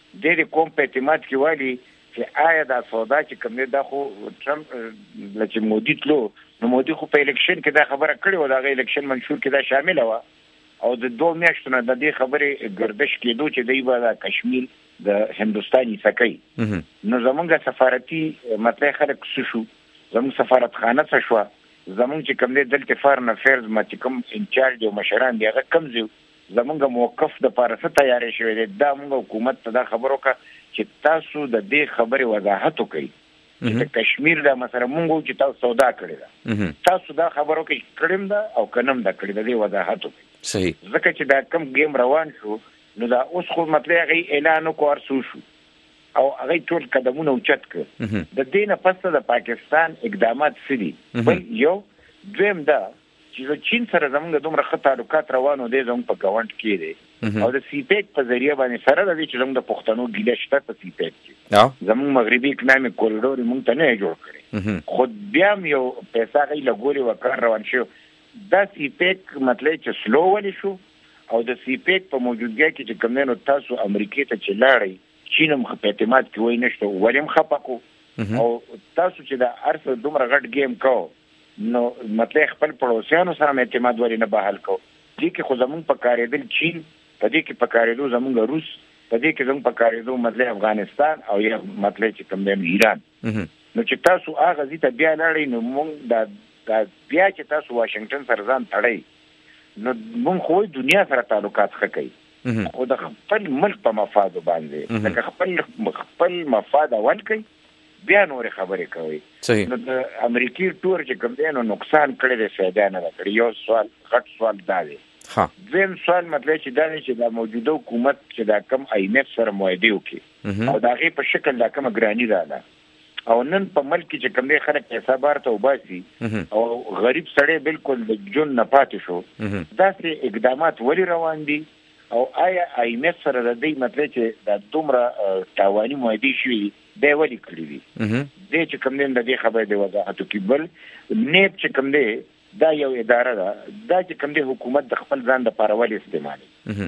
د کوم په اعتماد کې والي چې آیا دا سودا چې کوم دی دا خو ټرمپ چې مودي تلو نو مودي خو په الیکشن کې دا خبره کړې وه، د هغه الیکشن منشور کې دا شامله وه او د 2 میاشتو نه د دې خبرې ګردش کېدو چې دی به د کشمیر د هندوستان حصه کوي، نو زمونږ سفارتي مطلب خلک څه شو، زمونږ سفارتخانه څه شوه، زمونږ چې کوم دی دلته فارن افیرز ما چې کوم انچارج او مشران دی هغه کم ځي، زمونږ موقف د پاره څه تیاری شوی دی، دا موږ حکومت ته دا خبر وکړه چې تاسو د دې خبرې وضاحت وکړئ چې د کشمیر دا مسله موږ چې تاسو سودا کړې ده، تاسو دا خبر وکړئ کړم دا او کنم دا کړی د دې وضاحت وکړئ. صحیح. ځکه چې دا کم گیم روان شو نو دا اوس خو مطلب هغه اعلان وکړ ارسو شو او هغه ټول قدمونه اوچت کړ، د دې نه پس د پاکستان اقدامات سړي بل یو دویم دا چې چین سره زموږ دومره ښه تعلقات روانو دي زموږ په ګاونډ کې دي او د سی پیک په ذریعہ باندې سره د دې چې زموږ د پښتنو ګیله شته په سی پیک کې زموږ مغربي اکنامي کوریډور موږ ته نه جوړ کړی، خود بیا یو پیسې غي لګوري وکړ روان شو، دا سی پیک مطلب چې سلو ونی شو او د سی پیک په موجودګۍ کې چې کوم نه تاسو امریکای ته چلاړی چین هم په اعتماد کې وای نشته ولیم خپکو او تاسو چې دا ارسه دومره غټ گیم کو نو مطلب خپل پړوسیانو سره اعتماد ولې نه بحال کو، دې کې خو زمونږ په کارېدل چین، په دې کې په کارېدو زمونږ روس، په دې کې زمونږ په کارېدو مطلب افغانستان او یا مطلب چې کوم دی ایران، نو چې تاسو هغه ځای ته بیا لاړئ نو موږ دا بیا چې تاسو واشنگټن سره ځان تړئ نو موږ خو دنیا سره تعلقات ښه کوي، خو د خپل ملک په مفادو باندې لکه خپل مفاد اول کوي بیا نورې خبرې کوي. نو د امریکای ټور چې کوم دی نو نقصان کړی دی فایده نه ده کړې. یو سوال غټ سوال دا دی. دویم سوال مطلب چې دا دی چې د موجوده حکومت چې دا کم IMF سره معاهده وکړي او د هغې په شکل دا کومه ګراني راغله او نن په ملک کې چې کوم دی خلک پیسه بار ته وباسي او غریب سړی بالکل د ژوند نه پاتې شو، داسې اقدامات ولې روان دي او آیا IMF سره د دې مطلب چې دا دومره تاواني معاهدې شوي دی ولې کړي دي، دې چې کوم دی د دې خبرې د وضاحت وکړي. بل نیب چې کوم دی دا یو اداره ده، دا چې کوم دی حکومت د خپل ځان دپاره ولې استعمالوي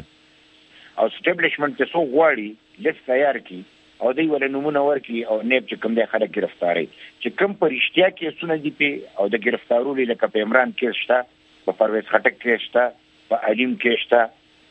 او اسټابلیشمنټ چې څوک غواړي لیست تیار کړي او دوی ولې نومونه ورکړي او نیب چې کوم دی خلک ګرفتاروي چې کوم په رښتیا کیسونه دي پې او د ګرفتارولو لکه په عمران کیس شته، په پرویز خټک کیس شته، په علیم کیس شته،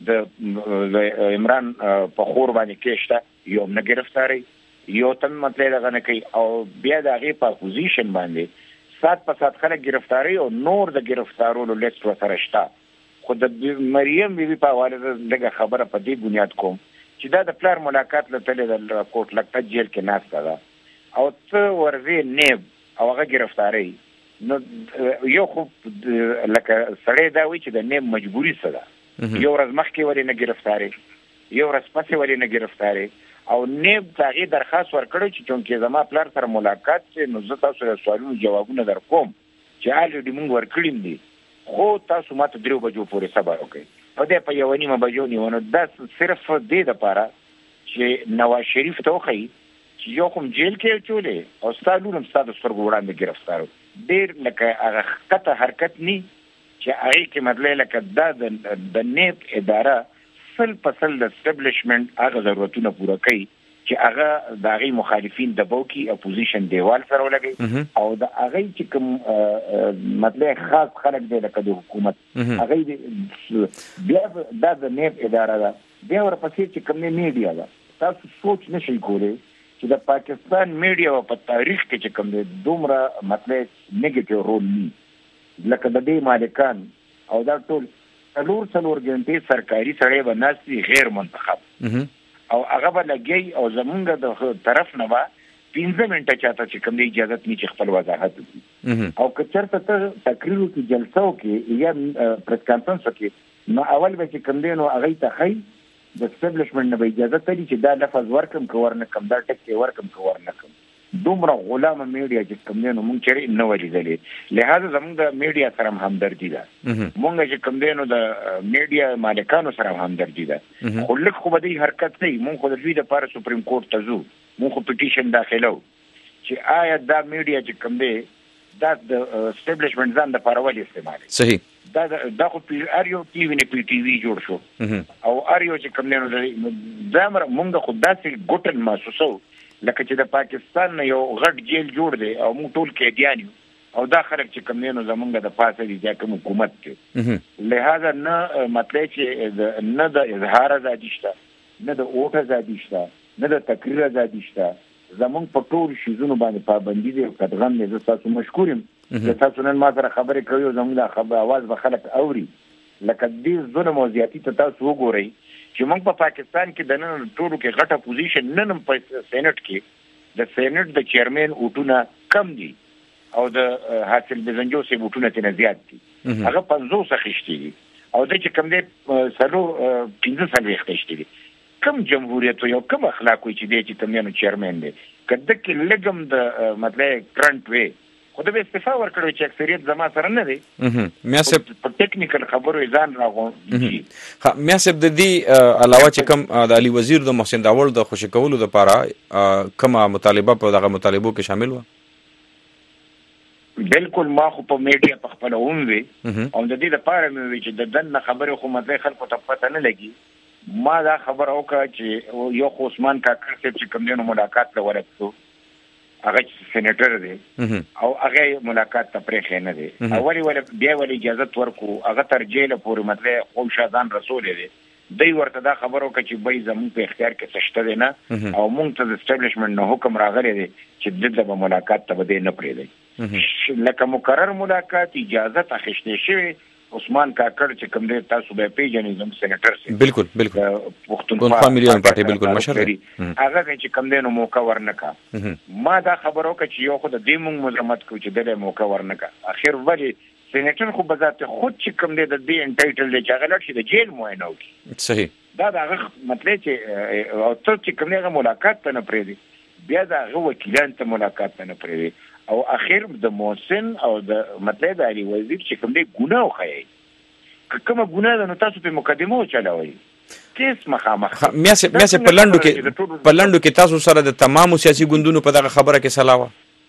د عمران په خور باندې کیس شته، یو هم نه ګرفتاروي، یو تم مطلب دغه نه کوي او بیا د هغې په اپوزیشن باندې سات په سات خلک ګرفتاروي او نور د ګرفتارولو لیست ورسره شته. خو د مریم بیبي په حواله زه لږه خبره په دې بنیاد کوم چې دا د پلار ملاقات له تلې د کوټ لکته جیل کې ناسته ده او ته ورځې نیب او هغه ګرفتاروي نو یو خو لکه سړی دا وایي چې د نیب مجبوري څه ده، یو ورځ مخکې ولې نه ګرفتارې، یو ورځ پسې ولې نه ګرفتارې او نیب هغه درخواست ورکړی چې چونکې زما پلار سره ملاقات چې نو زه تاسو له سوالونو جوابونه درکوم چې الریډي موږ ورکړیم دي خو تاسو ماته 3 بجو پورې صبر وکړئ په دې په 1:30 بجو نیونه دا صرف دې لپاره چې نواز شریف ته وخی چې یو کوم جیل کې چولې او ستاسو ستاسو سترګو وړاندې گرفتار ډیر لکه هغه خطه حرکت ني چې هغه کې مطلب لکه د نیب اداره فصل د اسټابلیشمنت هغه ضرورتونه پوره کوي چې هغه د هغه مخالفین د بوکي اپوزیشن دیوال سره ولګي او د هغه چې کوم مطلب خاص خلک دی لکه د حکومت هغه بیا د نیب اداره ده بیا ورپسې چې کوم میډیا ده تاسو سوچ نشئ کولی چې د پاکستان میډیا په تاریخ کې چې کوم دی دومره مطلب نیگیټیو رول ني لکه د دې مالکان او دا ټول څلور غنټې سرکاري سړی بناسي غیر منتخب او هغه به لګي او زمونږ د طرف نه به 15 منټه چاته چې کوم دی اجازه ني چې خپل وضاحت وکړي او که چېرته ته تقریر کې جلسه وکړي یا پریس کانفرنس وکړي نو اول به چې کوم دی نو هغه ته خي د اسټابلیشمنت نه به اجازه تلي چې دا لفظ ورکم که ورنکم دا ټکی ورکم که ورنکم دومره غلامه میډیا چې کوم دی نو مونږ چېرې نه ولیدلې لهدا زموږ د میډیا سره هم همدردي ده مونږ چې کوم دی نو د میډیا مالکانو سره هم همدردي ده خو لږ خو به دې حرکت کوي مونږ خو د دوی دپاره سپریم کورټ ته ځو مونږ خو پیټیشن داخلو چې آیا دا میډیا چې کوم دی دا د اسټابلیشمنت ځان دپاره ولې استعمالوي صحیح دا خو ار یو ټي وي نه پی ټي وي جوړ شو او ار یو چې کوم دی دا مونږ خو داسې ګوټن محسوسو لکه چې د پاکستان نه یو غټ جیل جوړ دی او موږ ټول قیدیان یو او دا خلک چې کوم دی نو زمونږ د پاسه دي چې کوم حکومت کې لهدا نه مطلب چې نه د اظهار ازادي شته نه د اوټ ازادي شته نه د تقریر ازادي شته زمونږ په ټول شیزونو باندې پابندي دي قدغن دې تاسو مشکور یم چې تاسو نن ما سره خبرې کوي او زموږ د خبر आवाज به خلک اوري لکه دې ظلم او زیاتی ته تاسو وګورئ چې موږ په پاکستان کې د نن ټولو کې غټه پوزیشن نن په سېنات کې د سېنات د چیرمن اوټونه کم دي او د حاصل بزنجو سي اوټونه تنه زیات دي هغه 500 خښتي دي او د چې کم دي سلو 15 خښتي دي کم جمهوریت یو کم اخلاق وي چې د چې کمینو چیرمن دي کله کې لګم د مطلب کرنٹ وی خو د استعفا ورکړو چې اکثریت زما سره نه دي میا سب په ټیکنیکل خبرو ځان راغون ها میا سب د دې علاوه چې کوم د علي وزیر د محسن داوړ د خوشی کولو لپاره کومه مطالبه په دغه مطالبو کې شامل و بالکل ما خو په میډیا په خپل اون وی او د دې لپاره مې وی چې د دنه خبره خو مزه خلکو ته پته نه لګي ما دا خبر اوکړه چې یو عثمان کاکړ چې کوم دینو ملاقات له ورته هغه سېنیټر دی او هغه ملاقات ته پرې نه دی اولی بیا ولې اجازه ورکو هغه تر جیل پورې مطلب خو شادان رسول دی دوی ورته دا خبرو کوي چې به زموږ په اختیار کې څه دی نه او موږ ته د اسټابلیشمنت نه حکم راغلی دی چې دغه ملاقات ته به نه پرېږدي لکه مقرر ملاقات اجازه اخیستې شوی عثمان کاکړ چې کوم دی تاسو به پیژنئ زموږ سېنیټر سي بالکل پښتونخوا مليون پارټي بالکل مشر هغه چې کوم دی نو موقع ورنکا ما دا خبرو کوي چې یو خو د دې موږ مزمت کوي چې دغه موقع ورنکا اخر ولی سېنیټر خو بذات خود چې کوم دی د دې انټایټل دی چې هغه لټ شي د جیل معاینه وکړي صحیح دا مطلب چې او ته چې کوم دی ملاقات ته نه پرېږدي بیا دا هغه وکیلان ته ملاقات ته نه پرېږدي او اخر د محسن او د مطلب د علي وزیر چې کوم دی ګناه وخی کومه ګناه ده نو تاسو په مقدمه چلاوي کیس مخامخ میا سه په لندو کې تاسو سره د تمام سیاسي ګوندونو په دغه خبره کې سلاوه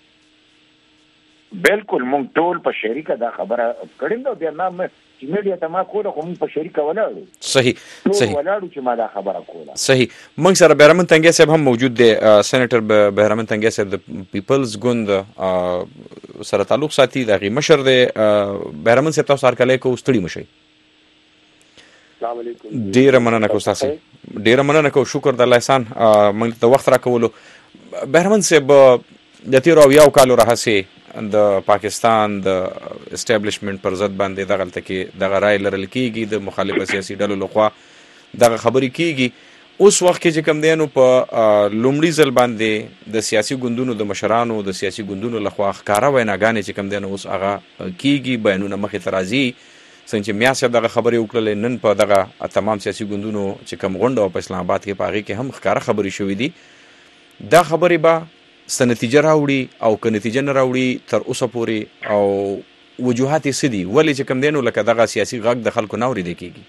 بالکل مونږ ټول په شریکه دا خبره کړم نو بیا ما چې میډیا ته ما کوله خو مونږ په شریکه ولاړو صحیح ولاړو چې ما دا خبره کوله صحیح مونږ سره بهرمن تنګي صاحب هم موجود دی سېنیټر بهرمن تنګي صاحب د پیپلز ګوند سره تعلق ساتي دغه مشر دی بهرمن صاحب تاسو هر کله کو ستړي مشي السلام علیکم ډیر مننه کو تاسو ډیر مننه کو شکر د الله احسان مونږ ته وخت راکولو بهرمن صاحب د تیر او یو کالو راهسي د پاکستان د اسټابلیشمنت پر ضد باندې دغه کې دغه رائے لرل کیږي د مخالف سیاسي ډلو لخوا دغه خبرې کیږي اوس وخت کې چې کوم دینو په لومړي ځل باندې د سیاسي ګوندونو د مشرانو د سیاسي ګوندونو لخوا ښکارا ویناګانې چې کوم دینو اوس هغه کیږي بیانونه مخې ته راځي څنګه میاسه دغه خبرې وکړلې نن په دغه تمام سیاسي ګوندونو چې کوم غونډه او په اسلام آباد کې پاغي کې هم ښکارا خبرې شوې دي دا خبرې به سنتیجه راوړي او که نتیجه نه راوړي تر اوسه پورې او وجوهات یې څه دي ولې چې کوم دینو لکه دغه سیاسي غږ د خلکو نه اورېدل کېږي.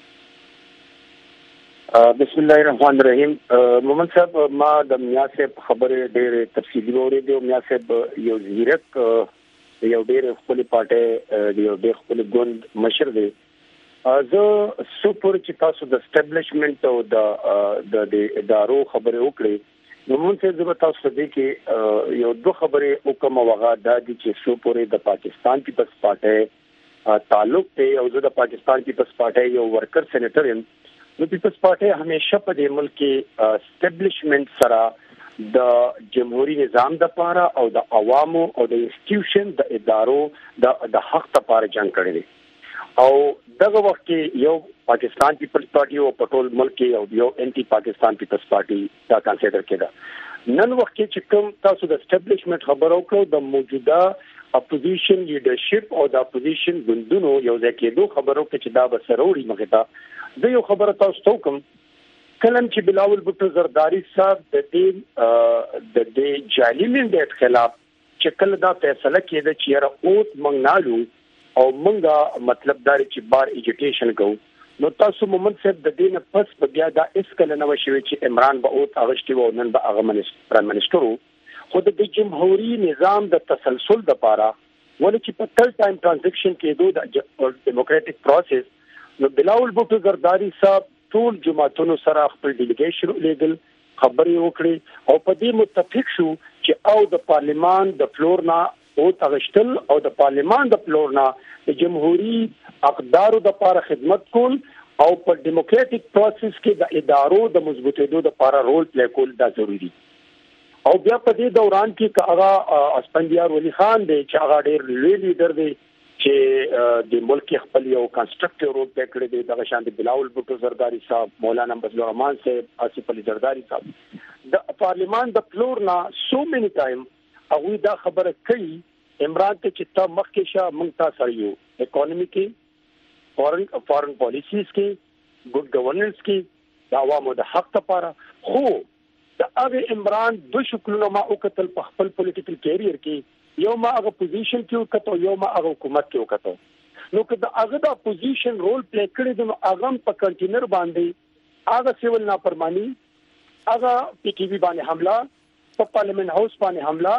بسم الله الرحمن الرحیم. مومن صاحب ما د میا صاحب خبره ډېر تفصیلی اورېدو. میا صاحب یو زیرک یو ډېر خپل پارټي یو ډېر خپل ګوند مشر دی. زه سپور چې تاسو د اسټابلیشمنت او د ادارو خبره وکړي نو موږ څه زه تاسو دې کې یو دوه خبره وکم وغه د دې چې سپور د پاکستان پیپلز پارټي تعلق دی او زه د پاکستان پیپلز پارټي یو ورکر سېنیټر یم. نو پیپلز پارټي همیشه په دې ملک کې اسټابلیشمنت سره د جمهوریت نظام د پاره او د عوامو او د انسټیټیوشن د ادارو د حق لپاره جنگ کړی دی او دغه وخت کې یو پاکستان پیپلز پارټي او پټول ملک کې یو انټي پاکستان پیپلز پارټي دا کنسیډر کېده. نن وخت کې چې کوم تاسو د اسټابلیشمنت خبرو کړو د موجوده اپوزیشن لیډرشپ او د اپوزیشن ګوندونو یو ځای کېدو خبرو کې چې دا به سروړي مخه دا د یو خبره تاسو ته کوم کلم چې بلاول بوټو زرداری صاحب د دې جعلي منډیټ خلاف چې کله دا فیصله کېده چې را اوت منګنالو او منګه مطلب دا چې بار ایجوکیشن کوو نو تاسو مومن صاحب د دې نه پس بیا دا اس کله نو شوي چې عمران به اوت اغشتي و نن به هغه پرایم منسٹر خود د جمهوریت نظام د تسلسل د پاره ولې چې په تل ټایم ټرانزیکشن کېدو د ډیموکراټک پروسس نو بلاول بوټو زرداری صاحب ټول جماعتونو سره خپل ډیلیګیشن لیګل خبرې وکړي او په دې متفق شو چې او د پارلیمان د فلور نه او تغشتل او د پارلیمان د فلور نه د جمهوریت اقدارو د لپاره خدمت کول او په ډیموکراټک پروسس کې د ادارو د مضبوطېدو د لپاره رول پلی کول دا ضروری دي. او بیا په دې دوران کې هغه اسپندیار ولی خان دی چې هغه ډېر لوی لیډر دی چې د ملک خپل یو کنسټرکټیو رول پلی کړی دی دغه شان د بلاول بوټو زرداری صاحب مولانا فضل الرحمن صاحب آصف علي زرداری صاحب د پارلیمان د فلور نه سو مینی ټایم هغه دا خبره کوي عمران ته چې تا مخکې شه موږ تاسو یو اکانومي کې فارن پالیسیز کې ګډ گورننس کې د عوامو د حق لپاره خو د هغه عمران دو شکلونه ما وکتل په خپل پولیټیکل کیریئر کې یو ما هغه پوزیشن کې وکړو یو ما هغه حکومت کې وکړو نو که د هغه د پوزیشن رول پلی کړی نو هغه په کنټینر باندې هغه سیول نافرمانی هغه پی ټی وی باندې حمله په پارلیمنت هاوس باندې حمله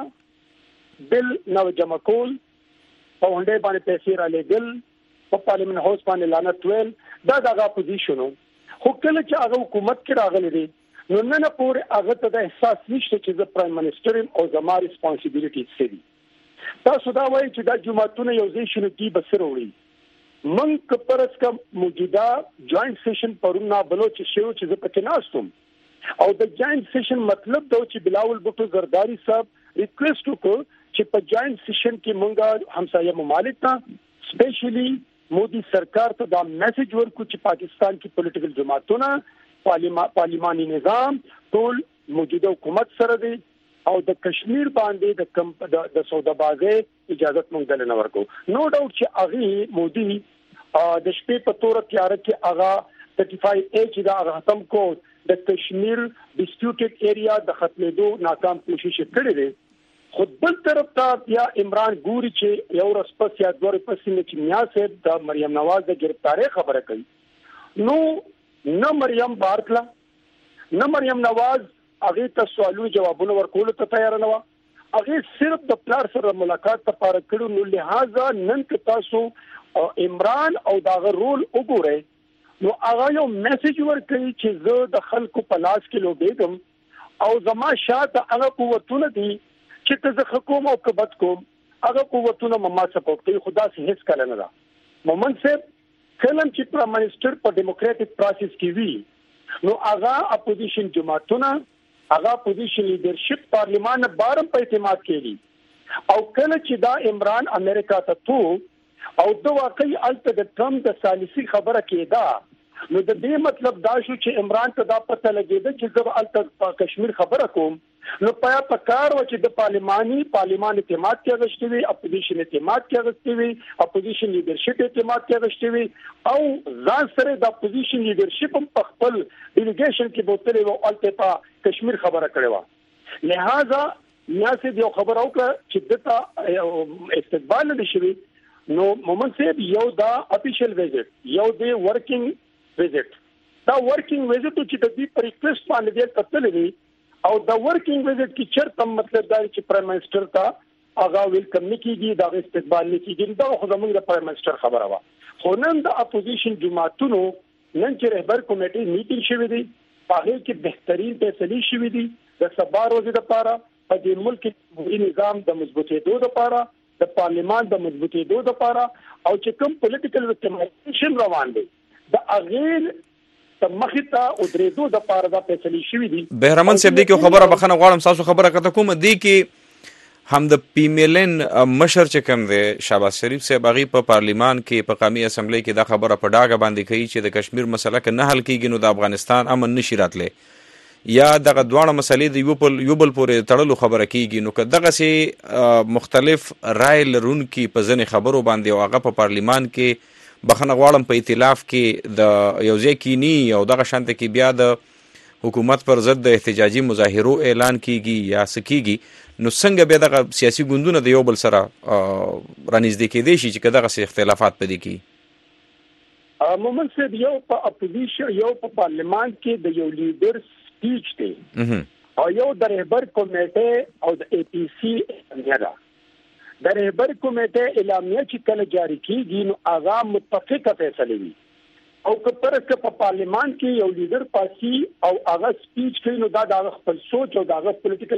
بل نو جمع کول په هنده باندې پیسې را لګل په پارلیمنت هاوس باندې لعنت ویل دا دغه پوزیشنو خو کله چې هغه حکومت کې راغلی دی نو نن پورې هغه ته د احساس نشته چې زه پرایم منسٹر او زما ریسپانسیبিলিټی څه دي. تاسو دا وایي چې دا جماعتونه یو ځای شنو دي بسره وړي من کپرس کا موجوده جوائنٹ سیشن پرونه بلوچ شو چې زه پکې ناستم او د جوائنٹ سیشن مطلب دا چې بلاول بوټو زرداری صاحب ریکویسټ وکړ چې په جوائنٹ سیشن کې مونږه همسایه ممالک ته سپیشلی مودي سرکار ته دا میسج ورکو چې پاکستان کې پولیټیکل جماعتونه پارلیماني نظام ټول موجوده حکومت سره دی او د کشمیر باندې د سودابازي اجازه مونږ دل نه ورکو. نو ډاوټ چې اغي مودي د شپې په تور تیار کې اغا 35 دا ختم کو د کشمیر ډیسپیوټډ ایریا د ختمېدو ناکام کوشش کړې ده. خود بل طرف ته بیا عمران ګوري چې یو ورځ پس یا دوه ورځې پس چې میا صاحب د مریم نواز د گرفتاری خبره کوي نو نه مریم بارکلا نه مریم نواز هغه ته سوالو جوابونه ورکول ته تیار نه و هغه صرف د پلار سره ملاقات لپاره کړو نو لہذا نن که تاسو عمران او داغه رول وګورئ نو هغه یو میسج ورکړي چې زه د خلکو په لاس کې لوبېږم او زما شاته هغه قوتونه دي چې زه حکومت او کبد کوم هغه قوتونه ما سپورټ کوي خدا سي هیڅ کله نه دا مومن صاحب کلم چې پرایم منسٹر په ډیموکراټک پروسس کې وی نو هغه اپوزیشن جماعتونه هغه اپوزیشن لیډرشپ پارلیمان بارم په اعتماد کړي او کله چې دا عمران امریکا ته تو او د واقعي الته د ټرمپ د سالسي خبره کېدا نو د دې مطلب دا شو چې عمران ته دا پته لګیده چې زه الته کشمیر خبره کوم نو په کار و چې د پارلیمان اعتماد کې غشتي وي اپوزیشن اعتماد کې غشتي وي اپوزیشن لیډرشپ اعتماد کې غشتي وي او ځان سره د اپوزیشن لیډرشپ په خپل ډیلیګیشن کې بوتلې و الته په کشمیر خبره کړې و لہذا نیاسه یو خبر او چې دته استقبال نشوي نو مومن صاحب یو دا افیشل ویزټ یو دی ورکینګ ویزټ دا ورکینګ ویزټ چې د دې پر ریکوست باندې دی کتلې او دا ورکینګ ویزټ کې چرته مطلب دا چې پرایم منسٹر کا هغه ویلکم نکېږي دا استقبال نکېږي دا خو زموږ د پرایم منسٹر خبره وا خو نن د اپوزیشن جماعتونو نن چې رهبر کمیټې میټینګ شوې دي هغه کې بهترین فیصلې شوې دي د سبا ورځې لپاره په دې ملک کې نظام د مضبوطېدو لپاره د پارلیمان د مضبوطېدو لپاره او چې کوم پولیټیکل وکټمایزیشن روان دی د اغیر مخته او درېدو د پاره د فیصلې شوې دي بهرمن صاحب دې کې خبره بخنه غواړم تاسو خبره کته کوم دی کې هم د پیملن مشر چې کوم دی شهباز شریف صاحب هغه په پارلیمان کې په قومي اسمبلی کې دا خبره په ډاګه باندې کوي چې د کشمیر مسله کې نه حل کیږي نو د افغانستان امن نشي راتلی یا دغه دوه مسلې د یو بل پورې تړلو خبره کیږي نو که دغه سي مختلف رائے لرونکي په ځنې خبرو باندې او هغه په پارلیمان کې بخنه غواړم په ائتلاف کې د یوځای کینی او دغه شانت کې بیا د حکومت پر ضد د احتجاجي مظاهرو اعلان کیږي یا سکیږي نو څنګه به دغه سیاسي ګوندونه د یو بل سره رانږدې کېدې شي چې دغه سي اختلافات پدې کی مومن صاحب یو په اپوزیشن یو په پارلیمان کې د یو لیډر سپیچ دی او یو د رهبر کمیټه او د اي پي سي اعلامیه د رهبر کمیټه اعلامیه چې کله جاری کیږي نو هغه متفقه فیصله وي او که پرسته په پارلیمان کې یو لیډر پاسي او هغه سپیچ کوي نو دا د خپل سوچ او د پولیټیکل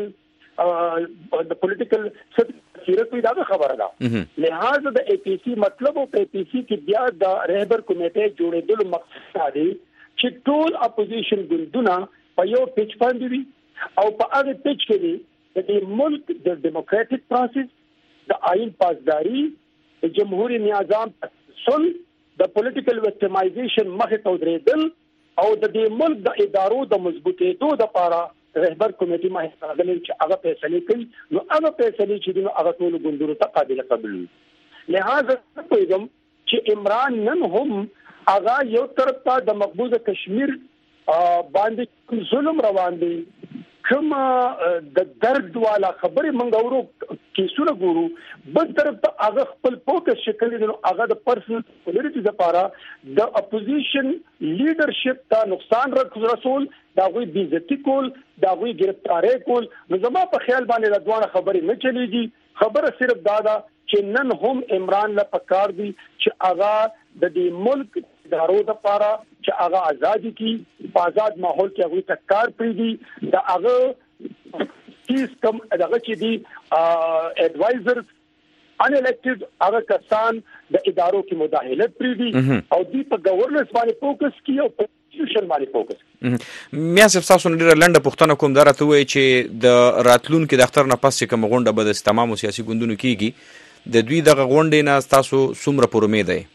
سیرت وي دا خبره ده لہذا د اي پي سي مطلب او اي پي سي کې بیا د رهبر کمیټه جوړېدل مقصد دی چې ټول اپوزیشن ګوندونه په یو پیچ باندې وي او په هغه پیچ کې د ملک د ډیموکراټک پروسس د آئین پاسداري د جمهوریت نظام تسلسل د پولیټیکل وکټمایزیشن مخه ته درېدل او د دې ملک د ادارو د مضبوطېدو لپاره رهبر کمیټه ما هڅه چې هغه فیصله کوي نو هغه فیصله چې نو هغه ټول ګوندونو ته قابل قبول لہذا کوم چې عمران نن هم هغه یو طرف ته د مقبوضه کشمیر باندې ظلم روان دي کوم د درد والا خبره منغورو کیسونه ګورو بل طرف ته هغه خپل فوکس شکل دي نو هغه د پرسنل پولیټیکل لپاره د اپوزیشن لیډرشپ ته نقصان رسول دا غوي بیزتی کول دا غوي گرفتاری کول نو زما په خیال باندې د دوه خبرې نه چلیږي خبره صرف دا ده چې نن هم عمران له پکار دي چې هغه د دې ملک ادارو د لپاره چې هغه ازادي کی په آزاد ماحول کې هغه تکار پریدي دا هغه کیس کم هغه چې دي اډوایزرز ان الیکټډ هغه کسان د ادارو کې مداخلت پریدي او دی په گورننس باندې فوکس کی او انسټیټیوشن باندې فوکس میا صاحب تاسو نه ډیره لنډه پوښتنه کوم درته وای چې د راتلونکو د اختر نه پس چې کوم غونډه به د تمامو سیاسي ګوندونو کیږي د دوی دغه غونډې نه تاسو څومره پر امید دی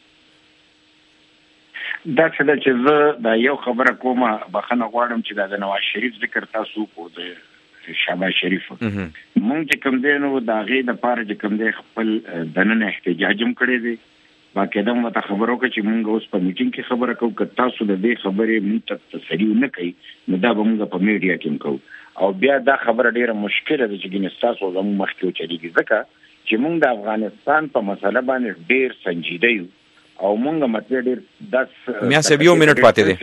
دا چې زه دا یو خبره کومه بخنه غواړم چې دا د نواز شریف ذکر تاسو کو د شهباز شریف مونږ چې کوم دی نو دا غي د پاره چې کوم دی خپل دننه احتجاجم کړی دی باقاعده مو ته خبرو کې چې مونږ اوس په میټینګ کې خبره کوو که تاسو د دې خبرې مونږ ته تسلیو نه کوي نو دا به مونږ په میډیا کې کوو او بیا دا خبره ډیره مشکله ده چې ګینه تاسو زموږ مخکې چلیږي ځکه چې مونږ د افغانستان په مسله باندې ډیر سنجیده یو او مونږ مطلب ډیر 10 میا صاحب یو منټ پاتې دی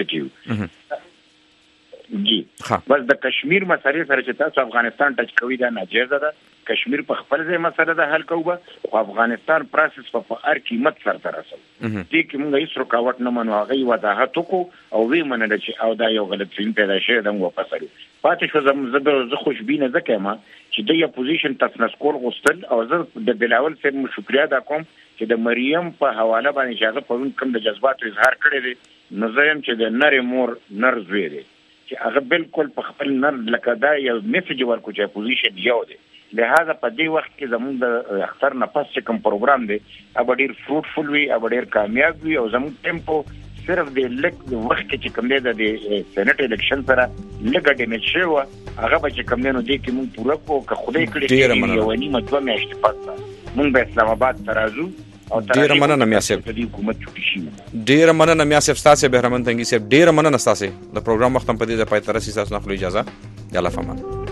جی بس د کشمیر مسله سره چې تاسو افغانستان ټچ کوي دا ناجیز ده کشمیر په خپل ځای مسله ده حل کوو او افغانستان پروسس په هر قیمت سره ترسو دي کې موږ هیڅ رکاوټ نه منو هغه وضاحت وکړو او وی منل چې او دا یو غلط فهم پیدا شوی د مو په سره پاتې شو زه خوشبینه ځکه ما چې د اپوزیشن تاسنس کول غوښتل او زه د بلاول سره شکریا دا کوم چې د مریم په حواله باندې اجازه پرون کوم د جذبات اظهار کړی دی نظرم چې د نری مور نر زوی دی چې هغه بالکل په خپل نر لکه دا یو میسج ورکو چې اپوزیشن یو دی لہذا په دې وخت کې زموږ د اختر نه پس کوم پروګرام دی اب ډیر فروټفل وي اب ډیر کامیاب وي او زموږ ټیمپو صرف د لک وخت کې کوم دی د سېنات الیکشن سره لګ ډیمیج شو هغه به چې کوم دی نو دې کې مونږ پوره کو که خدای کړي یو نیمه دوه میاشتې پاتې مونږ به اسلام آباد ته راځو او ډیر مننه میاسف د حکومت چوټی شي ډیر مننه میاسف تاسو بهرمن تنګي صاحب ډیر مننه تاسو د پروګرام وخت په دې ځای پای تر رسیدو تاسو نه خپل اجازه یاله فهمه